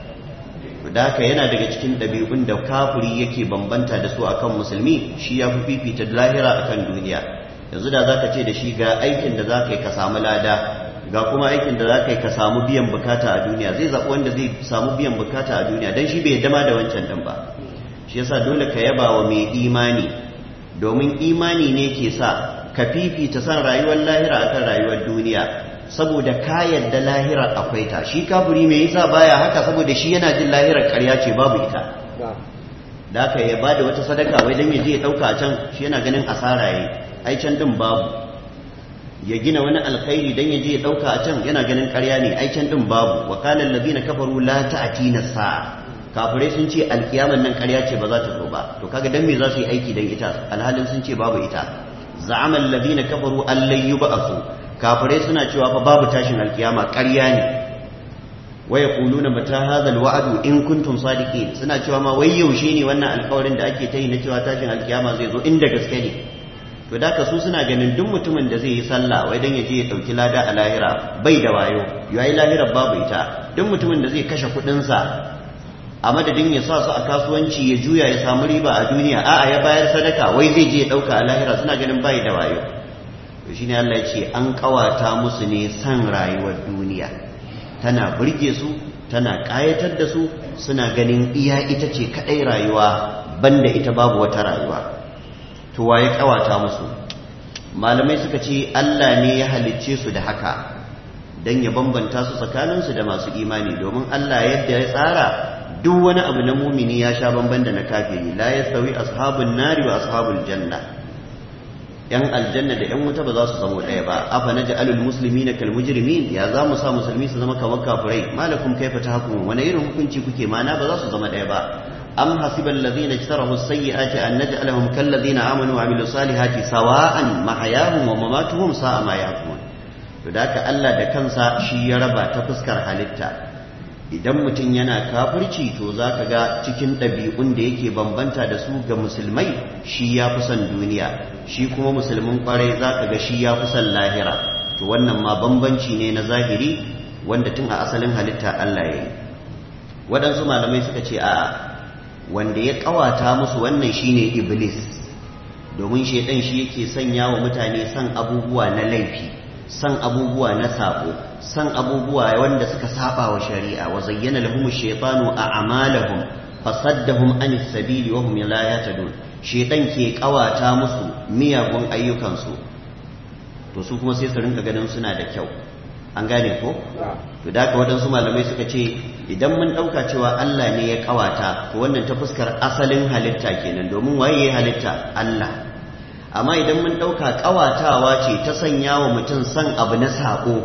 وداك yana daga cikin ɗabi'un da kafiri yake bambanta da su akan musulmi shi ya fi fifita lahira akan duniya yanzu da zaka ce da shi ga aikin da zaka yi ka samu lada ga kuma aikin da za ka yi ka samu biyan bukata a duniya zai zaɓi wanda zai samu biyan bukata a duniya don shi bai dama da wancan ɗin ba shi yasa dole ka yaba wa mai imani domin imani ne ke sa ka fifita san rayuwar lahira akan rayuwar duniya saboda ka yadda lahirar akwai ta shi kafiri mai yasa baya haka saboda shi yana jin lahirar ƙarya ce babu ita da aka ya bada wata sadaka wai dan ya je ya ɗauka a can shi yana ganin asara yayi ai can din babu ya gina wani alkhairi dan ya je ya dauka a can yana ganin ƙarya ne ai can din babu wa qala allazina kafaru la ta'tina sa'a kafirai sun ce alkiyaman nan ƙarya ce ba za ta zo ba to kaga dan me za su yi aiki dan ita alhalin sun ce babu ita za'ama allazina kafaru an lan yub'athu kafirai suna cewa fa babu tashin alkiyama ƙarya ne wa yaquluna mata hadha alwa'du in kuntum sadiqin suna cewa ma wai yaushe ne wannan alƙawarin da ake ta yi na cewa tashin alkiyama zai zo inda gaske ne to da su suna ganin duk mutumin da zai yi sallah wai dan ya je ya dauki lada a lahira bai da wayo yayi lahirar babu ita duk mutumin da zai kashe kudin sa a madadin ya sa su a kasuwanci ya juya ya samu riba a duniya a'a ya bayar sadaka wai zai je ya dauka a lahira suna ganin bai da wayo to shine Allah ya ce an kawata musu ne san rayuwar duniya tana burge su tana kayatar da su suna ganin iya ita ce kadai rayuwa banda ita babu wata rayuwa to waye kawata musu malamai suka ce Allah ne ya halicce su da haka dan ya bambanta su tsakaninsu da masu imani domin Allah yadda ya tsara duk wani abu na mumini ya sha bamban da na kafiri la yastawi ashabun nari wa ashabul janna yan aljanna da yan wuta ba za su zama ɗaya ba afa naj'alul muslimina kal mujrimin ya za mu sa musulmi su zama kamar kafirai malakum kaifa tahkumun wani irin hukunci kuke mana ba za su zama ɗaya ba أم حسب الذين اجترحوا السيئات أن نجعلهم كالذين آمنوا وعملوا الصالحات سواء محياهم ومماتهم ساء ما يحكمون فذاك الله da kansa shi ya raba ta fuskar halitta idan mutum yana kafirci to zaka ga cikin ɗabi'un da yake bambanta da su ga musulmai shi ya fi son duniya shi kuma musulmin kwarai zaka ga shi ya fi son lahira to wannan ma bambanci ne na zahiri wanda tun a asalin halitta Allah ya yi waɗansu malamai suka ce a'a wanda ya kawata musu wannan shine iblis domin shedan shi yake sanya wa mutane san abubuwa na laifi san abubuwa na sabo san abubuwa wanda suka saba wa shari'a wa zayyana lahum ash-shaytanu a'malahum fasaddahum anis sabili wa hum la yahtadun shedan ke kawata musu miyagun ayyukansu to su kuma sai su rinka ganin suna da kyau an gane ko to da haka waɗansu malamai suka ce idan mun ɗauka cewa Allah ne ya ƙawata to wannan ta fuskar asalin halitta kenan domin waye ya halitta Allah amma idan mun ɗauka ƙawatawa ce ta sanya wa mutum san abu na saƙo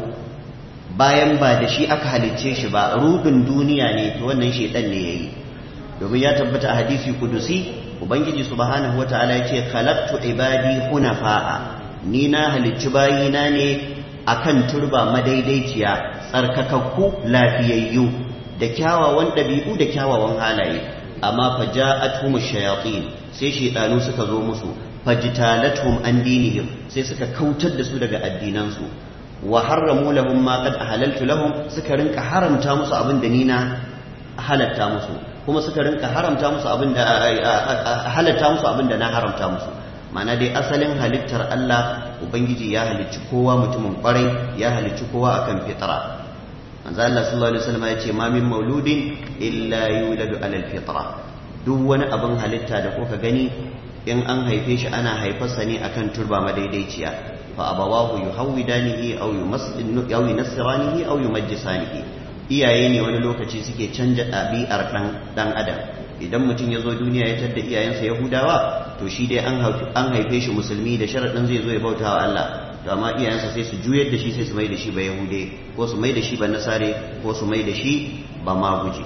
bayan ba da shi aka halicce shi ba rudin duniya ne to wannan shedan ne yayi domin ya tabbata a hadisi kudusi ubangiji subhanahu wataala ya ce khalaqtu ibadi hunafa'a ni na halicci bayina ne akan turba madaidaiciya tsarkakakku lafiyayyu da kyawawan ɗabi'u da kyawawan halaye amma fa ja'atuhum shayatin sai shedanu suka zo musu fajtalatuhum an dinihim sai suka kautar da su daga addinansu wa harramu lahum ma qad halaltu lahum suka rinka haramta musu abin da ni na halatta musu kuma suka rinka haramta musu abin da halatta musu abin da na haramta musu ma'ana dai asalin halittar Allah ubangiji ya halicci kowa mutumin kwarai ya halicci kowa akan fitra manzo Allah sallallahu alaihi wasallam ya ce ma min mauludin illa yuladu alal fitra duk wani abin halitta da kuka gani in an haife shi ana haifarsa ne akan turba madaidaiciya fa abawahu yuhawidanihi aw yumassinu aw yunassiranihi aw yumajjisanihi iyaye ne wani lokaci suke canja ɗabi'ar dan dan adam idan mutum ya zo duniya ya tadda iyayensa yahudawa to shi dai an haife shi musulmi da sharaɗin zai zo ya bauta wa Allah to amma iyayensa sai su juyar da shi sai su mai da shi ba yahude ko su mai da shi ba nasare ko su mai da shi ba maguji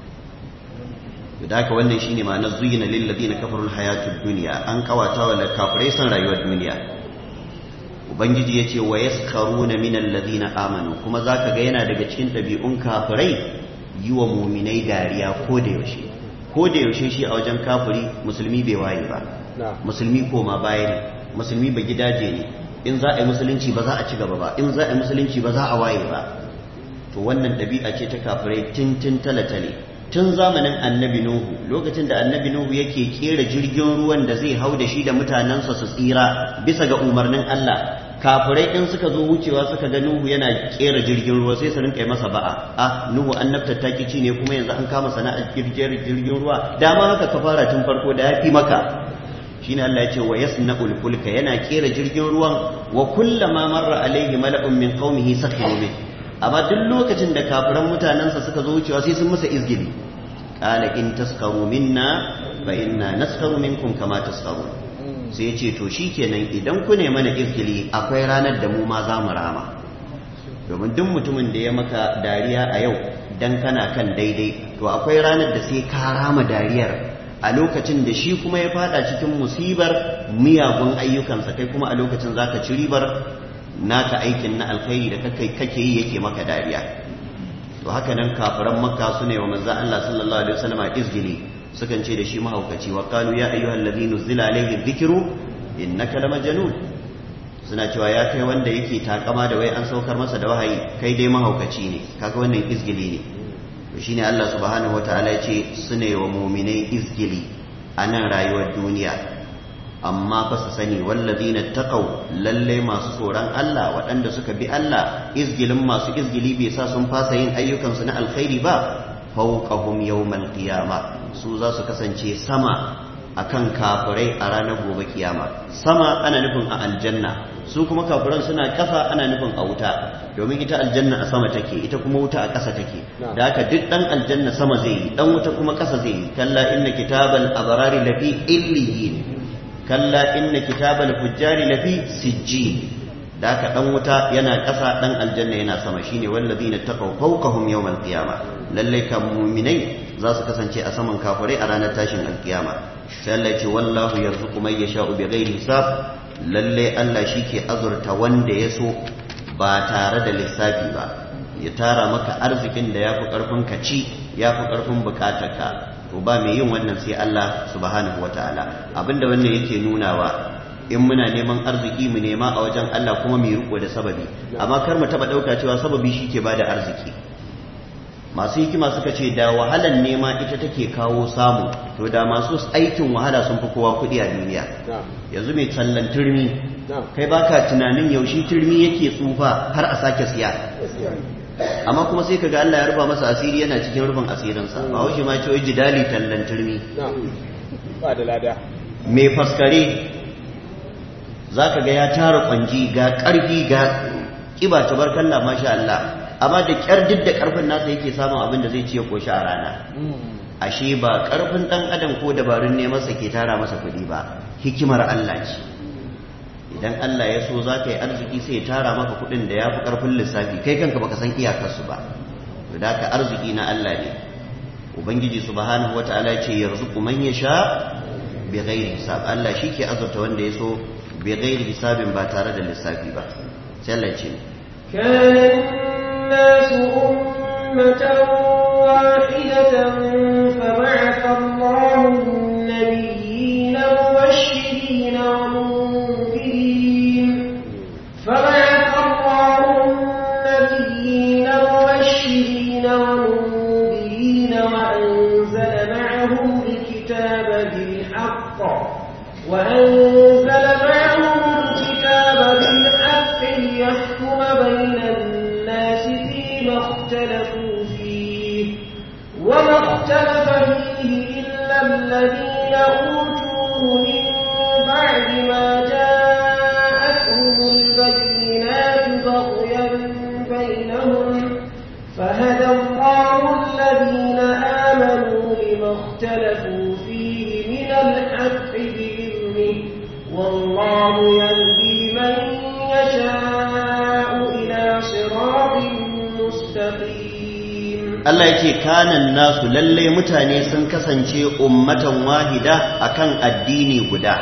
da haka wannan shine ma'anar zuyina lil ladina kafaru al hayatud dunya an kawata wa kafirai san rayuwar duniya ubangiji yace wa yaskharuna min alladhina amanu kuma zaka ga yana daga cikin dabi'un kafirai yi wa mu'minai dariya ko da yaushe ko da yaushe shi a wajen kafiri musulmi bai waye ba musulmi koma baya ne musulmi ba gidaje ne in za a yi musulunci ba za a ci gaba ba in za a yi musulunci ba za a waye ba to wannan dabi'a ce ta kafirai tintin talatale tun zamanin annabi Nuhu lokacin da annabi Nuhu yake kera jirgin ruwan da zai hau da shi da mutanensa su tsira bisa ga umarnin Allah kafirai in suka zo wucewa suka ga Nuhu yana kera jirgin ruwa sai su rinka yi masa ba'a ah Nuhu annabta takici ne kuma yanzu an kama sana'ar kirkiyar jirgin ruwa dama haka ka fara tun farko da yafi maka shine Allah ya ce wa yasna'ul fulka yana kera jirgin ruwan wa kullama marra alaihi mala'un min qaumihi sakhiru min amma duk lokacin da kafiran mutanensa suka zo wucewa sai sun masa izgili qala in taskaru minna fa inna naskaru minkum kama taskaru sai yace to shikenan idan ku ne mana izgili akwai ranar da mu ma za mu rama domin duk mutumin da ya maka dariya a yau dan kana kan daidai to akwai ranar da sai ka rama dariyar a lokacin da shi kuma ya fada cikin musibar miyagun ayyukansa kai kuma a lokacin zaka ci ribar naka aikin na alkhairi da kake kake yi yake maka dariya to haka nan kafiran makka su ne wa manzo Allah sallallahu alaihi wasallam izgili sukan ce da shi mahaukaci wa qalu ya ayyuhal ladhina zila alaihi dhikru innaka lamajnun suna cewa ya kai wanda yake takama da wai an saukar masa da wahayi kai dai mahaukaci ne kaga wannan izgili ne to shine Allah subhanahu wataala ya ce su ne wa mu'minai izgili a nan rayuwar duniya amma fa su sani wallazina taqaw lalle masu tsoron Allah waɗanda suka bi Allah izgilin masu izgili bai sa sun fasa yin ayyukansu na alkhairi ba fawqahum yawmal qiyama su za su kasance sama akan kafirai a ranar gobe kiyama sama ana nufin a aljanna su kuma kafiran suna kafa ana nufin a wuta domin ita aljanna a sama take ita kuma wuta a ƙasa take da haka duk dan aljanna sama zai yi dan wuta kuma ƙasa zai yi kalla inna kitabal abrari lafi illiyin kalla inna kitabal fujjari lafi sijjin da haka dan wuta yana ƙasa dan aljanna yana sama shine wallazina taqaw fawqahum yawmal qiyama lalle kan mu'minai za su kasance a saman kafirai a ranar tashin alkiyama sai Allah ya ce wallahu yarzuqu man yasha'u bighairi hisab lalle Allah shike azurta wanda ya so ba tare da lissafi ba ya tara maka arzikin da yafi karfin ka ci yafi karfin bukatarka to ba mai yin wannan sai Allah subhanahu wataala abinda wannan yake nunawa in muna neman arziki mu nema a wajen Allah kuma mu riko da sababi amma kar mu taba dauka cewa sababi shike bada arziki masu hikima suka ce da wahalan nema ita take kawo samu to da masu aikin wahala sun fi kowa kudi a duniya yanzu mai tallan turmi kai baka tunanin yaushe turmi yake tsufa har a sake siya amma kuma sai kaga Allah ya ruba masa asiri yana cikin rubin asirinsa ba wuce ma ce wai jidali tallan turmi
ba da lada
mai faskare zaka ga ya tara kwanji ga karfi ga kiba tabarkallah masha Allah amma da kyar duk da karfin nasa yake samun abin da zai ci ya koshi a rana ashe ba karfin dan adam ko dabarun ne masa ke tara masa kuɗi ba hikimar Allah ce idan Allah ya so za ka yi arziki sai ya tara maka kuɗin da ya fi ƙarfin lissafi kai kanka baka san iyakarsu ba to da ka arziki na Allah ne ubangiji subhanahu wataala ya ce yarzuqu man yasha bi ghairi hisab Allah shi ke azurta wanda ya so bi ghairi hisabin ba tare da lissafi ba sai Allah ya ce
كان الناس أمة واحدة فبعث الله النبيين مبشرين ومنذرين فبعث الله النبيين مبشرين ومنذرين وأنزل معهم الكتاب بالحق وأنزل معهم الكتاب بالحق ليحكم بين الناس فيما اختلفوا فيه وما اختلف فيه إلا الذين أوتوه من بعد ما جاءتهم البينات بغيا بينهم فهدى الله الذين آمنوا لما اختلفوا فيه من الحق بإذنه والله يهدي من يشاء إلى صراط مستقيم
Allah yake kanan nasu lalle mutane sun kasance ummatan wahida akan addini guda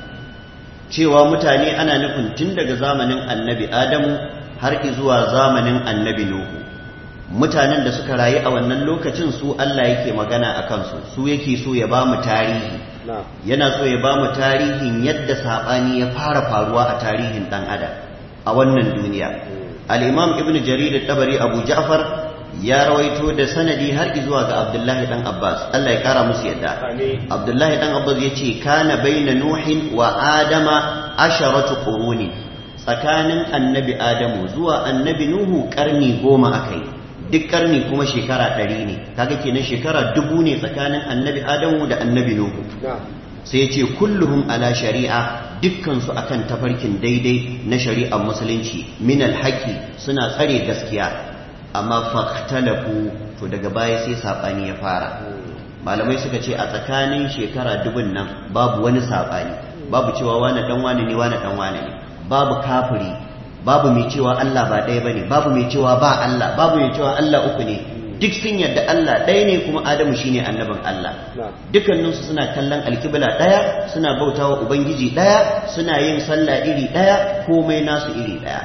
cewa mutane ana nufin tun daga zamanin annabi Adamu har zuwa zamanin annabi Nuhu mutanen da suka rayu a wannan lokacin su Allah yake magana akan su su yake so ya ba mu tarihi yana so ya ba mu tarihin yadda sabani ya fara faruwa a tarihin dan adam a wannan duniya al-imam ibn jarir at-tabari abu ja'far ya rawaito da sanadi har zuwa ga abdullahi dan abbas Allah ya kara musu yadda abdullahi dan abbas yace kana baina nuhin wa adama asharatu quruni tsakanin annabi adamu zuwa annabi nuhu karni goma akai duk karni kuma shekara ɗari ne kaga kenan shekara dubu ne tsakanin annabi adamu da annabi nuhu sai ya ce kulluhum ala shari'a dukkansu akan tafarkin daidai na shari'ar musulunci min alhaqi suna tsare gaskiya amma fahtalafu to daga baya sai sabani ya fara malamai suka ce a tsakanin shekara dubun nan babu wani sabani babu cewa wani dan wani ne wani dan wani ne babu kafiri babu mai cewa Allah ba ɗaya bane babu mai cewa ba Allah babu mai cewa Allah uku ne duk sun yadda Allah ɗaya ne kuma Adamu shine annabin Allah dukkaninsu suna kallon alkibla ɗaya suna bautawa ubangiji ɗaya suna yin sallah iri ɗaya komai nasu iri ɗaya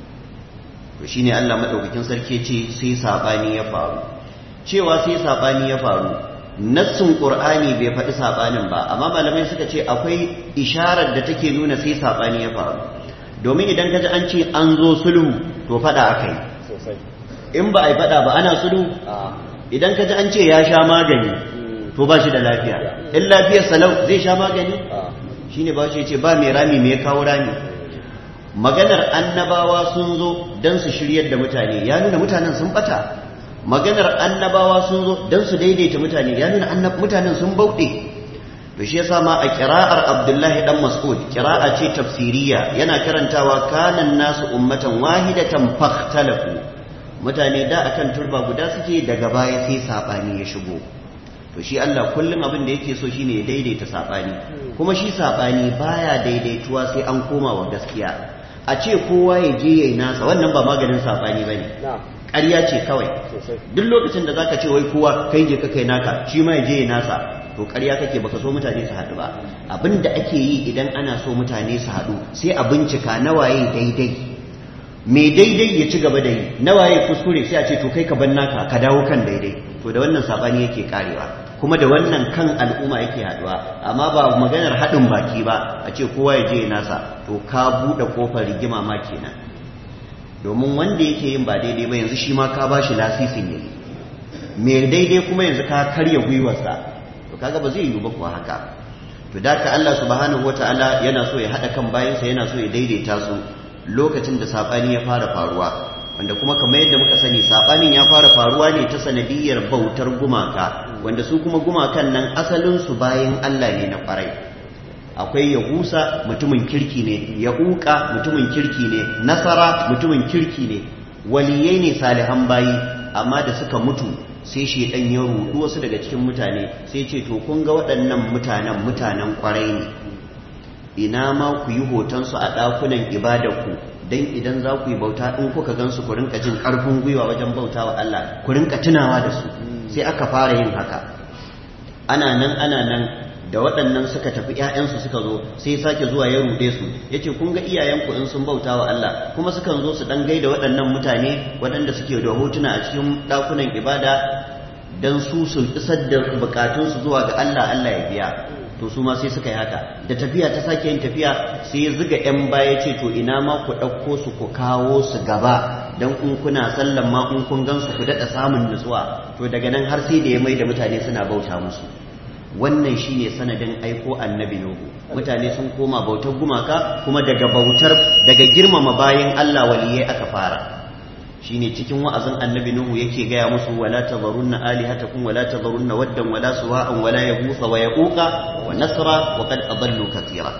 to shine Allah madaukakin sarki ce sai sabani ya faru cewa sai sabani ya faru nassin qur'ani bai faɗi sabanin ba amma malamai suka ce akwai isharar da take nuna sai sabani ya faru domin idan kaji an ce an zo sulhu to faɗa akai in ba a yi faɗa ba ana sulhu idan kaji an ce ya sha magani to ba shi da lafiya in lafiyar salau zai sha magani shine ba shi ce ba mai rami mai kawo rami maganar annabawa sun zo don su shiryar da mutane ya nuna mutanen sun bata maganar annabawa sun zo don su daidaita mutane ya nuna mutanen sun bauɗe to shi yasa ma a kira'ar Abdullahi dan Mas'ud kira'a ce tafsiriya yana karantawa kanan nasu ummatan wahidatan fakhtalafu mutane da akan turba guda suke daga baya sai sabani ya shigo to shi Allah kullum abin da yake so shine ya daidaita sabani kuma shi sabani baya daidaituwa sai an koma wa gaskiya a ce kowa ya je yayi nasa wannan ba maganin sabani bane ƙarya ce kawai duk lokacin da zaka ce wai kowa kai je ka kai naka shi ma ya je yayi nasa to ƙarya kake baka so mutane su haɗu ba abin da ake yi idan ana so mutane su haɗu sai a bincika nawaye daidai me daidai ya ci gaba da yi nawaye kuskure sai a ce to kai ka bar naka ka dawo kan daidai to da wannan sabani yake karewa kuma da wannan kan al'umma yake haɗuwa amma ba maganar haɗin baki ba a ce kowa ya je ya nasa to ka buɗe kofar rigima ma kenan domin wanda yake yin ba daidai ba yanzu shi ma ka bashi lasisin yayi me daidai kuma yanzu ka karya gwiwarsa to kaga ba zai yi ba kuwa haka to da ka Allah subhanahu wataala yana so ya hada kan bayansa yana so ya daidaita su lokacin da sabani ya fara faruwa wanda kuma kamar yadda muka sani sabanin ya fara faruwa ne ta sanadiyar bautar gumaka wanda su kuma gumakan nan asalin su bayan Allah ne na kwarai akwai yahusa mutumin kirki ne yahuka mutumin kirki ne nasara mutumin kirki ne waliyai ne salihan bayi amma da suka mutu sai shedan ya rudu wasu daga cikin mutane sai ce to kun ga waɗannan mutanen mutanen kwarai ne ina ma ku yi hotonsu a ɗakunan ibadarku don idan za ku yi bauta in kuka gansu ku rinka jin ƙarfin gwiwa wajen bauta wa Allah ku rinka tunawa da su sai aka fara yin haka ana nan ana nan da waɗannan suka tafi ƴaƴansu suka zo sai sake zuwa ya rude su yace kun ga iyayenku in sun bauta wa Allah kuma sukan zo su dan gaida waɗannan mutane waɗanda suke da hotuna a cikin ɗakunan ibada dan su su isar da bukatunsu zuwa ga Allah Allah ya biya to su ma sai suka yi haka da tafiya ta sake yin tafiya sai ya zuga ƴan baya ce to ina ma ku ɗauko su ku kawo su gaba dan in kuna sallan ma in kun gansu ku daɗa samun nutsuwa to daga nan har sai da ya mai da mutane suna bauta musu wannan shine sanadin aiko annabi Nuhu mutane sun koma bautar gumaka kuma daga bautar daga girmama bayin Allah waliyai aka fara shine cikin wa'azin annabi Nuhu yake gaya musu wala tadharunna alihatakum wala tadharunna waddan wala suwa'an wala yaghutha wa yaquqa wa nasra wa qad adallu katira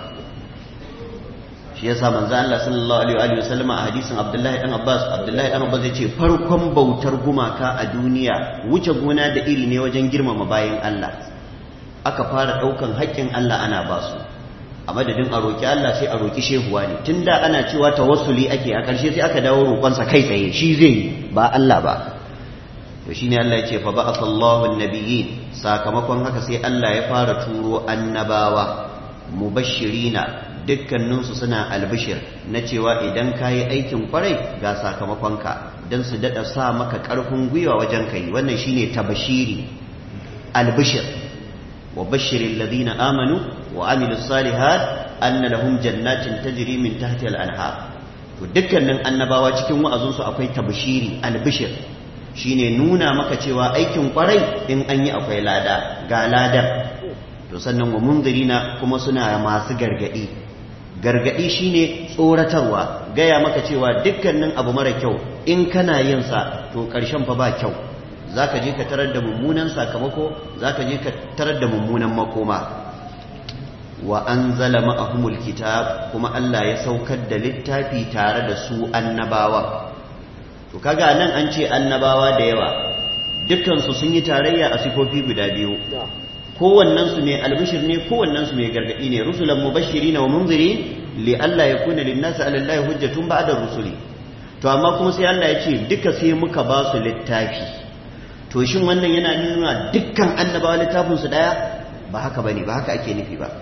shi yasa manzo Allah sallallahu alaihi wa sallam a hadisin Abdullahi dan Abbas Abdullahi dan Abbas yace farkon bautar gumaka a duniya wuce gona da iri ne wajen girmama bayin Allah aka fara ɗaukan haƙƙin Allah ana ba su a madadin a roƙi Allah sai a roƙi shehuwa ne tun da ana cewa tawassuli ake a ƙarshe sai aka dawo roƙonsa kai tsaye shi zai yi ba Allah ba to shine Allah ya ce fa ba'athallahu an-nabiyyin sakamakon haka sai Allah ya fara turo annabawa mubashirina dukkaninsu suna albishir na cewa idan kayi aikin kwarai ga sakamakonka dan su dada sa maka ƙarfin gwiwa wajen kai wannan shine tabashiri albishir وبشر الذين آمنوا وعملوا الصالحات أن لهم جنات تجري من تحتها الأنهار ودكان annabawa cikin wa'azunsu akwai tabshiri albishir shine nuna maka cewa aikin kwarai in an yi akwai lada ga ladar to sannan wa munzirina kuma suna masu gargadi gargadi shine tsoratarwa gaya maka cewa dukkanin abu mara kyau in kana yin sa to karshen fa ba kyau za ka je ka tarar da mummunan sakamako za ka je ka tarar da mummunan makoma wa an zala ma'ahumul kitab kuma Allah ya saukar da littafi tare da su annabawa to kaga nan an ce annabawa da yawa dukkansu sun yi tarayya a sifofi guda biyu kowannensu mai albishir ne kowannensu mai gargadi ne rusulan mubashirin wa munzirin li alla yakuna lin-nasi 'ala Allahi hujjatun ba'da rusuli to amma kuma sai Allah ya ce duka sai muka ba su littafi to shin wannan yana nuna dukkan annabawa littafinsu daya ba haka bane ba haka ake nufi ba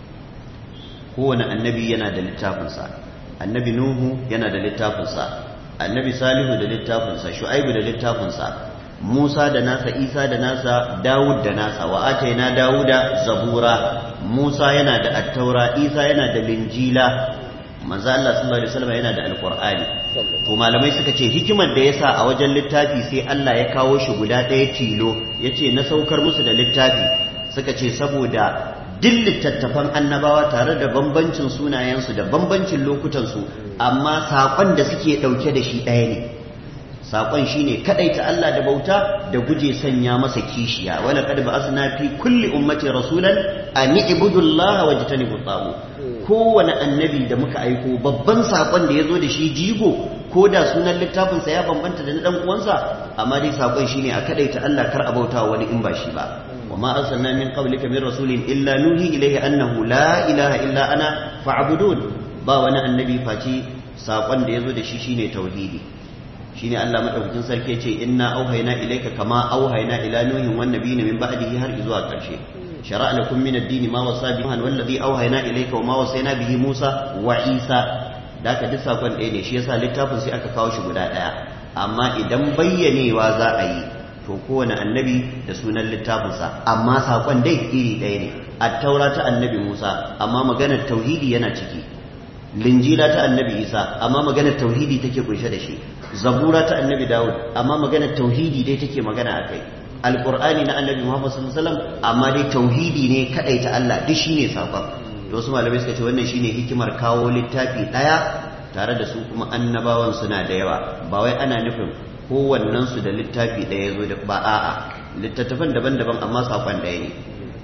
kowane annabi yana da littafinsa annabi nuhu yana da littafinsa annabi salihu da littafinsa shu'aibu da littafinsa musa da nasa isa da nasa dawud da nasa wa ataina dawuda zabura musa yana da attaura isa yana da linjila manzo Allah sallallahu alaihi wasallam yana da alqur'ani to malamai suka ce hikimar da yasa a wajen littafi sai Allah ya kawo shi guda ɗaya tilo yace na saukar musu da littafi suka ce saboda duk littattafan annabawa tare da bambancin sunayensu da bambancin lokutansu amma saƙon da suke ɗauke da shi ɗaya ne saƙon shine kaɗaita Allah da bauta da guje sanya masa kishiya wala qad ba'athna fi kulli ummati rasulan an ibudullaha wajtanibu taghut kowane annabi da muka aiko babban saƙon da ya zo da shi jigo ko da sunan littafinsa ya bambanta da na ɗan uwansa amma dai saƙon shine a kaɗaita Allah kar a bauta wani in ba shi ba وما أرسلنا من قبلك من رسول إلا نوحي إليه أنه لا إله إلا أنا فاعبدون با وانا النبي فاتي ساقوان da yazo da shi shine tauhidi shine Allah madaukakin sarki yace inna auhayna ilayka kama auhayna ila nuhin wan nabiyina min ba'dihi har zuwa karshe shar'a lakum min ad-din ma wasa bihi wallazi auhayna ilayka wa ma wasayna bihi Musa wa Isa da ka duk sakon ɗaya ne shi yasa littafin sai aka kawo shi guda ɗaya amma idan bayyanewa za a yi to kowane annabi da sunan littafinsa amma saƙon dai iri ɗaya ne attaura ta annabi Musa amma maganar tauhidi yana ciki linjila ta annabi Isa amma maganar tauhidi take kunshe da shi zabura ta annabi Dawud amma maganar tauhidi dai take magana akai alqur'ani na annabi Muhammad sallallahu alaihi wasallam amma dai tauhidi ne kadai ta Allah duk shine saƙon to wasu malamai suka ce wannan shine hikimar kawo littafi ɗaya tare da su kuma annabawan suna da yawa ba wai ana nufin kowannensu da littafi ɗaya zo da ba a'a littattafan daban-daban amma saƙon ɗaya ne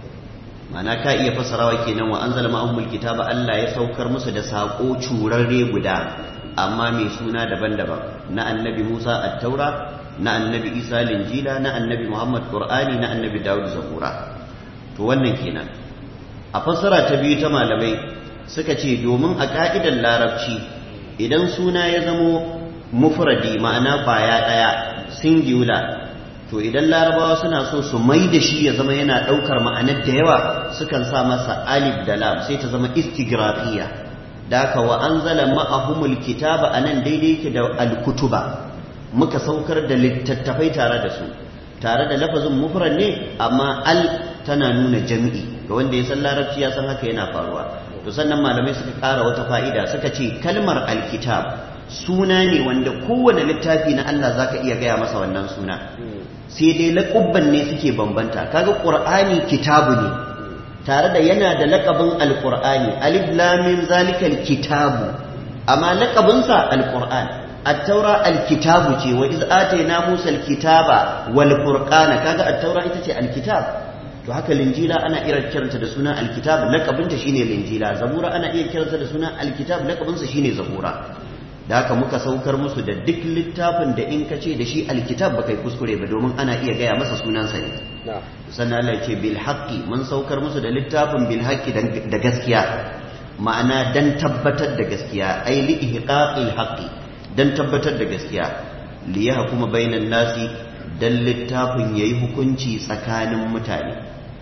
mana ka iya fasarawa kenan wa anzala ma'ahumul kitaba Allah ya saukar musu da saƙo curarre guda amma mai suna daban-daban na annabi Musa at-taura na annabi Isa linjila na annabi Muhammad qur'ani na annabi Dawud zabura to wannan kenan a fassara ta biyu ta malamai suka ce domin a ka'idar larabci idan suna ya zamo mufradi ma'ana baya daya singular to idan larabawa suna so su mai da shi ya zama yana ɗaukar ma'anar da yawa sukan sa masa alif da lam sai ta zama istigrafiya da haka wa anzala ma'ahumul kitaba anan daidai yake da alkutuba muka saukar da littattafai tare da su tare da lafazin mufrad ne amma al tana nuna jam'i ga wanda ya san larabci ya san haka yana faruwa to sannan malamai suka ƙara wata fa'ida suka ce kalmar alkitab suna ne wanda kowane littafi na Allah zaka iya gaya masa wannan suna sai dai laƙubban ne suke bambanta kaga qur'ani kitabu ne tare da yana da laƙabin alqur'ani alif lam mim zalikal kitabu amma laƙabinsa alqur'an at-taura alkitabu ce wa iz atayna musa alkitaba wal furqana kaga at-taura ita ce alkitab to haka linjila ana iya kiranta da suna alkitab laqabinta shine linjila zabura ana iya kiranta da suna alkitab laqabinsa shine zabura da haka muka saukar musu da duk littafin da in kace da shi alkitab baka yi kuskure ba domin ana iya gaya masa sunansa ne sannan Allah ce bil haqqi mun saukar musu da littafin bil haqqi da gaskiya ma'ana dan tabbatar da gaskiya ai li ihqaqil haqqi dan tabbatar da gaskiya li yahkuma bainan nasi dan littafin yayi hukunci tsakanin mutane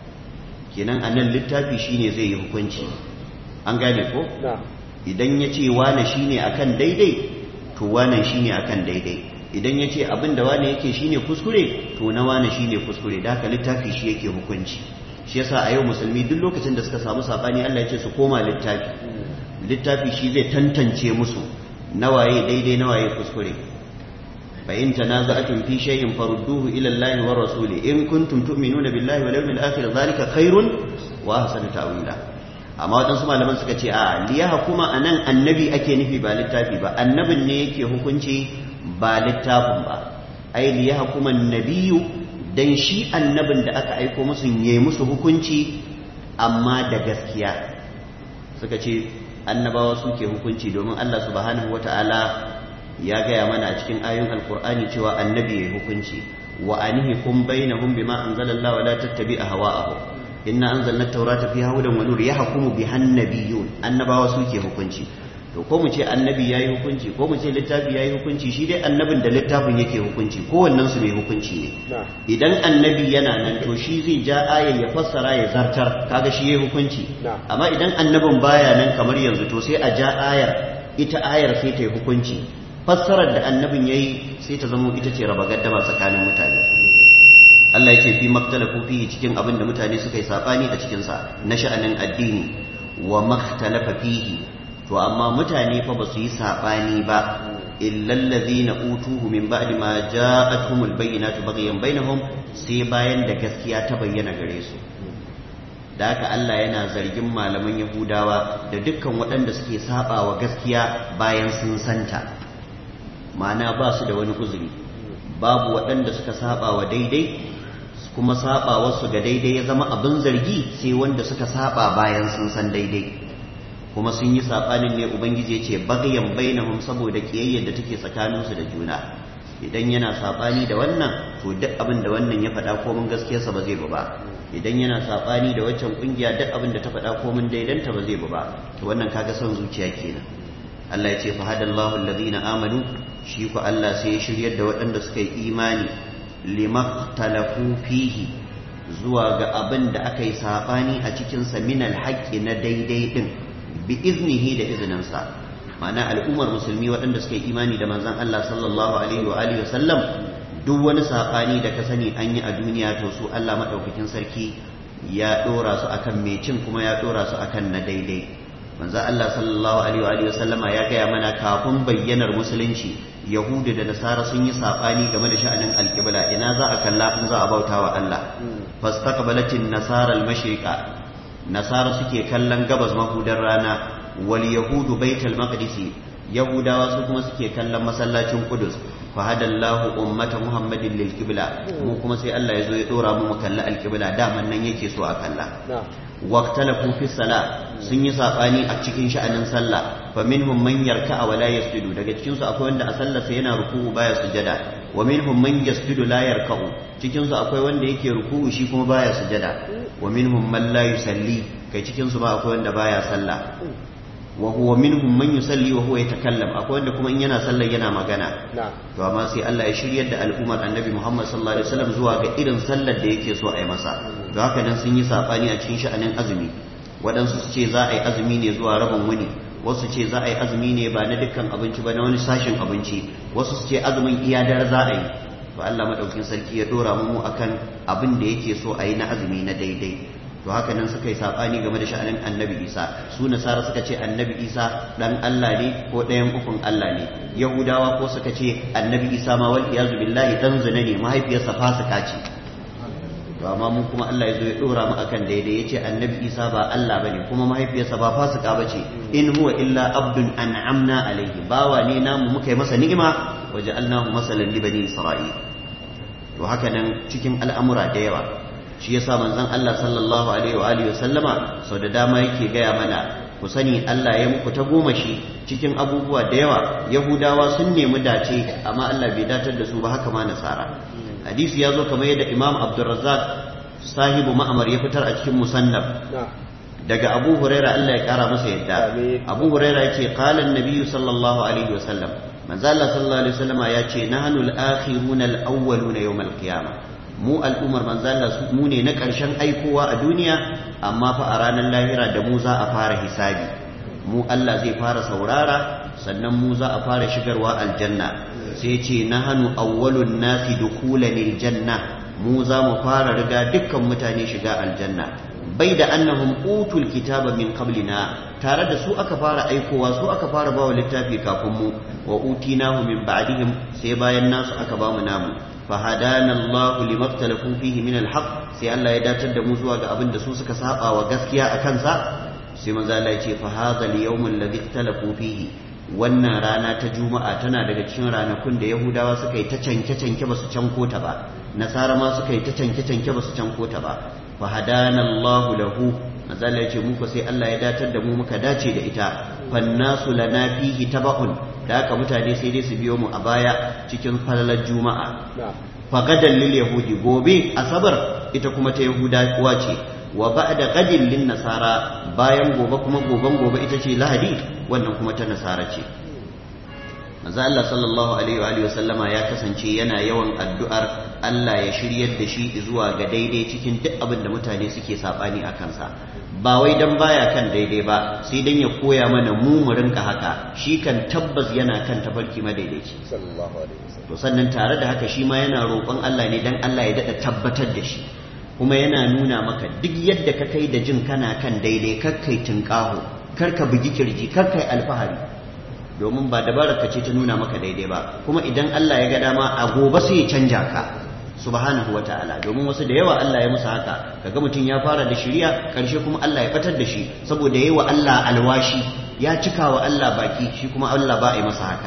kenan anan littafi shine zai yi hukunci an gane ko idan ya ce wane shine akan daidai to wane shine akan daidai idan ya ce abin da wane yake shine kuskure to na wane shine kuskure da haka littafi shi yake hukunci shi yasa a yau musulmi duk lokacin da suka samu sabani Allah ya ce su koma littafi littafi shi zai tantance musu nawaye daidai nawaye kuskure fa in tanaza'tum fi shay'in farudduhu ila Allah wa rasuli in kuntum tu'minuna billahi wal yawmil akhir dhalika khairun wa ahsanu ta'wila amma wadansu malaman suka ce a liyaha kuma anan annabi ake nufi ba littafi ba annabin ne yake hukunci ba littafin ba ai liyaha kuma annabiyu dan shi annabin da aka aiko musu yayi musu hukunci amma da gaskiya suka ce annabawa suke hukunci domin Allah subhanahu wataala ya gaya mana a cikin ayoyin alkur'ani cewa annabi yayi hukunci wa anihkum bainahum bima anzalallahu wa la tattabi ahwa'ahum inna anzalna at-taurata fiha hudan wa nur yahkumu biha an-nabiyyun annabawa suke hukunci to ko mu ce annabi yayi hukunci ko mu ce littafi yayi hukunci shi dai annabin da littafin yake hukunci kowannen su mai hukunci ne idan annabi yana nan to shi zai ja ayar ya fassara ya zartar kaga shi yayi hukunci amma idan annabin baya nan kamar yanzu to sai a ja ayar ita ayar sai ta yi hukunci fassarar da annabin yayi sai ta zama ita ce raba gaddama tsakanin mutane Allah yake fi maktalafu fihi cikin abin da mutane suka yi sabani a cikin sa na sha'anin addini wa maktalafa fihi to amma mutane fa ba su yi sabani ba illal ladhina utuhu min ba'di ma ja'atuhumul bayyinatu baghyan bainahum sai bayan da gaskiya ta bayyana gare su da haka Allah yana zargin malaman Yahudawa da dukkan waɗanda suke sabawa gaskiya bayan sun santa ma'ana ba su da wani uzuri babu waɗanda suka saba wa daidai kuma saba wasu ga daidai ya zama abin zargi sai wanda suka saba bayan sun san daidai kuma sun yi sabanin ne ubangiji ya ce bagayen bainahum saboda kiyayyar da take tsakaninsu da juna idan yana sabani da wannan to duk abin da wannan ya faɗa ko mun gaskiyarsa ba zai ba idan yana sabani da waccan kungiya duk abin da ta faɗa ko mun daidanta ba zai ba to wannan kaga son zuciya kenan Allah ya ce fa hadallahu alladhina amanu shi ku Allah sai ya shiryar da waɗanda suka yi imani limaktalafu fihi zuwa ga abin da aka yi saɓani a cikinsa min alhaƙi na daidai ɗin bi iznihi da izininsa ma'ana al'ummar musulmi waɗanda suka yi imani da manzon Allah sallallahu alaihi wa alihi wasallam duk wani saɓani da ka sani an yi a duniya to su Allah maɗaukakin sarki ya ɗora su akan mai cin kuma ya ɗora su akan na daidai manzon Allah sallallahu alaihi wa sallama ya gaya mana kafin bayyanar musulunci yahudu da nasara sun yi saɓani game da sha'anin alƙibla ina za a kalla in za a bauta wa Allah fastaqbalatin nasara al-mashriqa nasara suke kallon gabas mahudar rana wal yahudu baitul maqdisi yahudawa su kuma suke kallon masallacin qudus fa hadallahu ummata muhammadin lil qibla mu kuma sai Allah ya zo ya dora mu mu kalla alqibla daman nan yake so a kalla waqtalafu fi salat sun yi sabani a cikin sha'anin sallah fa minhum man yarka'a wa la yasjudu daga cikin su akwai wanda a sallarsa yana ruku'u baya sujada wa minhum man yasjudu la yarka'u cikin su akwai wanda yake ruku'u shi kuma baya sujada wa minhum man la yusalli kai cikin su ba akwai wanda baya sallah wa huwa minhum man yusalli wa huwa yatakallam akwai wanda kuma in yana sallar yana magana to amma sai Allah ya shiryar da al'ummar annabi Muhammad sallallahu alaihi wasallam zuwa ga irin sallar da yake so a yi masa to haka nan sun yi sabani a cikin sha'anin azumi waɗansu su ce za a yi azumi ne zuwa rabin wuni wasu ce za a yi azumi ne ba na dukkan abinci ba na wani sashen abinci wasu su ce azumin iyadar za a yi to Allah madaukin sarki ya dora mu akan abin da yake so a yi na azumi na daidai to haka nan suka yi sabani game da sha'anin annabi Isa su nasara suka ce annabi Isa dan Allah ne ko ɗayan ukun Allah ne yahudawa ko suka ce annabi Isa ma wal iyazu billahi dan zina ne mahaifiyarsa fasika ce to amma mun kuma Allah ya zo ya dora mu akan daidai yace annabi Isa ba Allah bane kuma mahaifiyarsa ba fasika bace in huwa illa abdun an'amna alayhi bawa ne namu muka yi masa ni'ima waja'alnahu masalan li bani isra'il to haka nan cikin al'amura da yawa shi yasa manzon Allah sallallahu alaihi wa alihi wasallama sau da dama yake gaya mana ku sani Allah ya muku ta goma shi cikin abubuwa da yawa yahudawa sun nemi dace amma Allah bai datar da su ba haka ma nasara hadisi ya zo kamar yadda Imam Abdurrazzaq sahibu Ma'mar ya fitar a cikin musannaf daga Abu Huraira Allah ya kara masa yadda Abu Huraira yace qala an-nabiy sallallahu alaihi wasallam manzo Allah sallallahu alaihi wasallama yace nahnu al-akhiruna al-awwaluna yawm al-qiyamah mu al'ummar manzo Allah mu ne na ƙarshen aikowa a duniya amma fa a ranar lahira da mu za a fara hisabi mu Allah zai fara saurara sannan mu za a fara shigarwa aljanna sai ce nahnu awwalun nasi dukhulan aljanna mu za mu fara riga dukkan mutane shiga aljanna bai da annahum utul kitaba min qablina tare da su aka fara aikowa su aka fara bawa littafi kafin mu wa utinahu min ba'dihim sai bayan nasu aka bamu namu فهدانا الله لما اختلفوا فيه من الحق sai Allah ya datar da mu zuwa ga abin da su suka saba wa gaskiya a kansa sai manzo Allah ya ce fa hadha al-yawm alladhi ikhtalafu fihi wannan rana ta juma'a tana daga cikin ranakun da yahudawa suka yi ta canke canke basu canko ta ba nasara ma suka yi ta canke canke basu canko ta ba fa hadana Allah lahu manzo Allah ya ce mu fa sai Allah ya datar da mu muka dace da ita fannasu lana fihi taba'un da haka mutane sai dai su biyo mu a baya cikin falalar juma'a fagadan lil yahudi gobe asabar ita kuma ta yahuda kuwa ce wa ba'da qadin lin nasara bayan gobe kuma goben gobe ita ce lahadi wannan kuma ta nasara ce manzo Allah sallallahu alaihi wa alihi wasallama ya kasance yana yawan addu'ar Allah ya shiryar da shi zuwa ga daidai cikin duk abin da mutane suke sabani a kansa ba wai dan baya kan daidai ba sai dan ya koya mana mu mu rinka haka shi kan tabbas yana kan tafarki madaidaici
sallallahu alaihi wasallam
to sannan tare da haka shi ma yana roƙon Allah ne dan Allah ya dada tabbatar da shi kuma yana nuna maka duk yadda ka kai da jin kana kan daidai kar kai tinkaho kar ka bugi kirji kar kai alfahari domin ba dabarar ka ce ta nuna maka daidai ba kuma idan Allah ya ga dama a gobe sai ya canja ka subhanahu wa ta'ala domin wasu da yawa Allah ya musu haka kaga mutum ya fara da shiriya karshe kuma Allah ya batar da shi saboda yayi wa Allah alwashi ya cika wa Allah baki shi kuma Allah ba a yi masa haka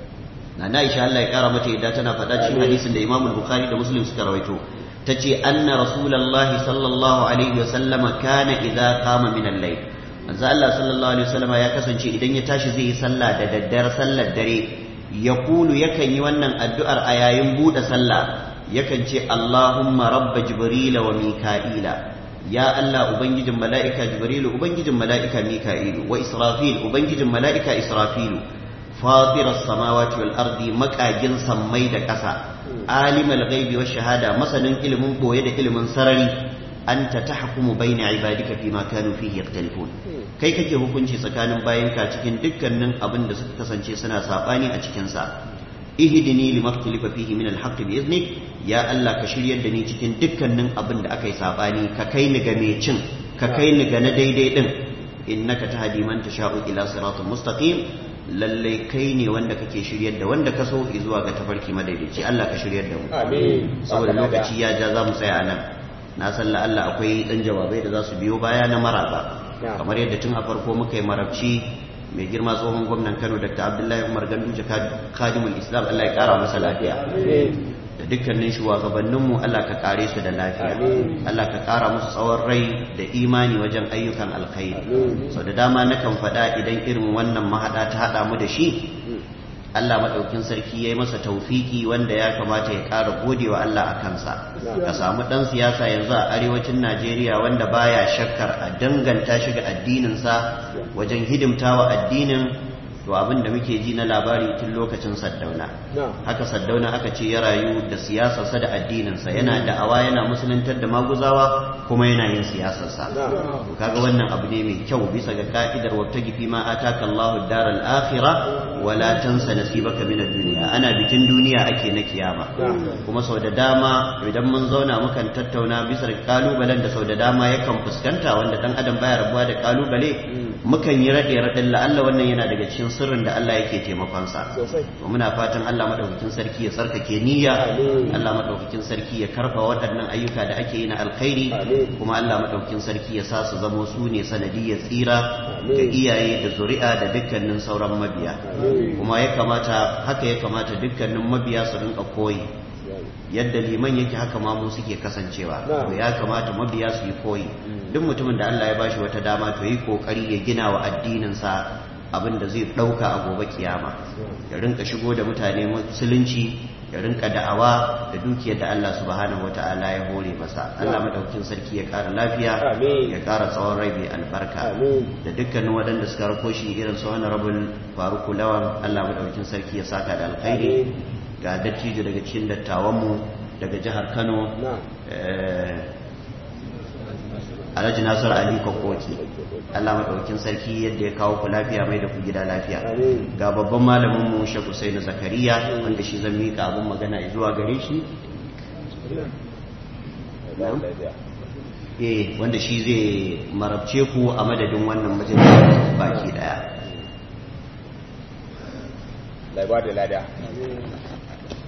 na Aisha Allah ya kara mata yadda tana faɗa cikin hadisin da Imam Bukhari da Muslim suka rawaito tace anna rasulullahi sallallahu alaihi wa sallama kana idza qama min al-layl manzo Allah sallallahu alaihi wa sallama ya kasance idan ya tashi zai yi sallah da daddare sallar dare yaqulu yakan yi wannan addu'ar a yayin bude sallah yakan ce Allahumma rabba Jibril wa Mika'ila ya Allah ubangijin mala'ika Jibrilu ubangijin mala'ika Mika'ilu wa Israfil ubangijin mala'ika Israfilu fatiras samawati wal ardi makagin sammai da ƙasa alimul ghaibi wash shahada masanin ilimin boye da ilimin sarari anta tahkumu baina ibadika fima kanu fihi yakhtalifun kai kake hukunci tsakanin bayinka cikin dukkanin abin da suka kasance suna sabani a cikin sa ihdini limaktalifa fihi min alhaq biiznik ya Allah ka shiryar da ni cikin dukkanin abin da aka yi sabani ka kai ni ga mai cin ka kai ni ga na daidai din innaka tahdi man tasha'u ila siratal mustaqim lalle kai ne wanda kake shiryar da wanda ka so zuwa ga tafarki madaidaici Allah ka shiryar da mu
amin
saboda lokaci ya ja za mu tsaya anan na san la Allah akwai dan jawabai da za su biyo baya na maraba kamar yadda tun a farko muka yi marabci mai girma tsohon gwamnan Kano Dr. Abdullahi Umar Ganduje Khadimul Islam Allah ya kara masa lafiya da dukkanin shugabanninmu Allah ka kare su da lafiya Allah ka kara musu tsawon rai da imani wajen ayyukan alkhairi sau da dama nakan faɗa idan irin wannan mahaɗa ta haɗa mu da shi Allah maɗaukin sarki ya yi masa taufiki wanda ya kamata ya ƙara godewa Allah a kansa. Ka samu ɗan siyasa yanzu a arewacin Najeriya wanda baya shakkar a danganta shi ga addininsa wajen hidimtawa addinin, to abin da muke ji na labari tun lokacin Saddauna. Haka Saddauna aka ce ya rayu da siyasarsa da addininsa, yana da'awa yana musuluntar da maguzawa kuma yana yin siyasarsa. To kaga wannan abu ne mai kyau bisa ga ka'idar wabtagi fi ma ataka Allahu ad-daral akhirah wa la tansa nasibaka min ad-dunya. Ana bikin duniya ake na kiyama. Kuma sau da dama idan mun zauna mukan tattauna bisa ga kalubalen da sau da dama yakan fuskanta, wanda dan adam baya rabuwa da kalubale, mukan yi rade radin la'alla wannan yana daga cikin sirrin da Allah yake taimakonsa. Muna fatan Allah madaukakin sarki ya sarkake niyya, Allah madaukakin sarki ya karfa waɗannan ayyuka da ake yi na alkhairi, kuma Allah madaukakin sarki ya sa su zamo su ne sanadiyyar tsira ga iyaye da zuri'a da dukkanin sauran mabiya. Kuma ya kamata haka ya kamata dukkanin mabiya su rinka koyi yadda liman yake, haka ma mu suke kasancewa. To ya kamata mabiya su yi koyi. Duk mutumin da Allah ya bashi wata dama to yi kokari ya gina wa addinin sa abin da zai dauka a gobe kiyama, ya rinka shigo da mutane musulunci, ya rinka da'awa da dukiyar da Allah subhanahu wata'ala ya hore masa. Allah madaukakin sarki ya kara lafiya, ya kara tsawon rai mai albarka, da dukkanin waɗanda suka rako shi irin su honorable Faruku Lawan, Allah madaukakin sarki ya saka da alkhairi. Ga dattijo daga cikin dattawanmu daga jihar Kano, Alhaji Nasiru Ali Kokoki, Allah madaukakin sarki yadda ya kawo ku lafiya mai da ku gida lafiya. Ga babban malamin mu Sheikh Hussein Zakariya, wanda shi zan mika abun magana zuwa gare shi, eh wanda shi zai marabce ku a madadin wannan majalisar baki daya.
Lai ba da lada.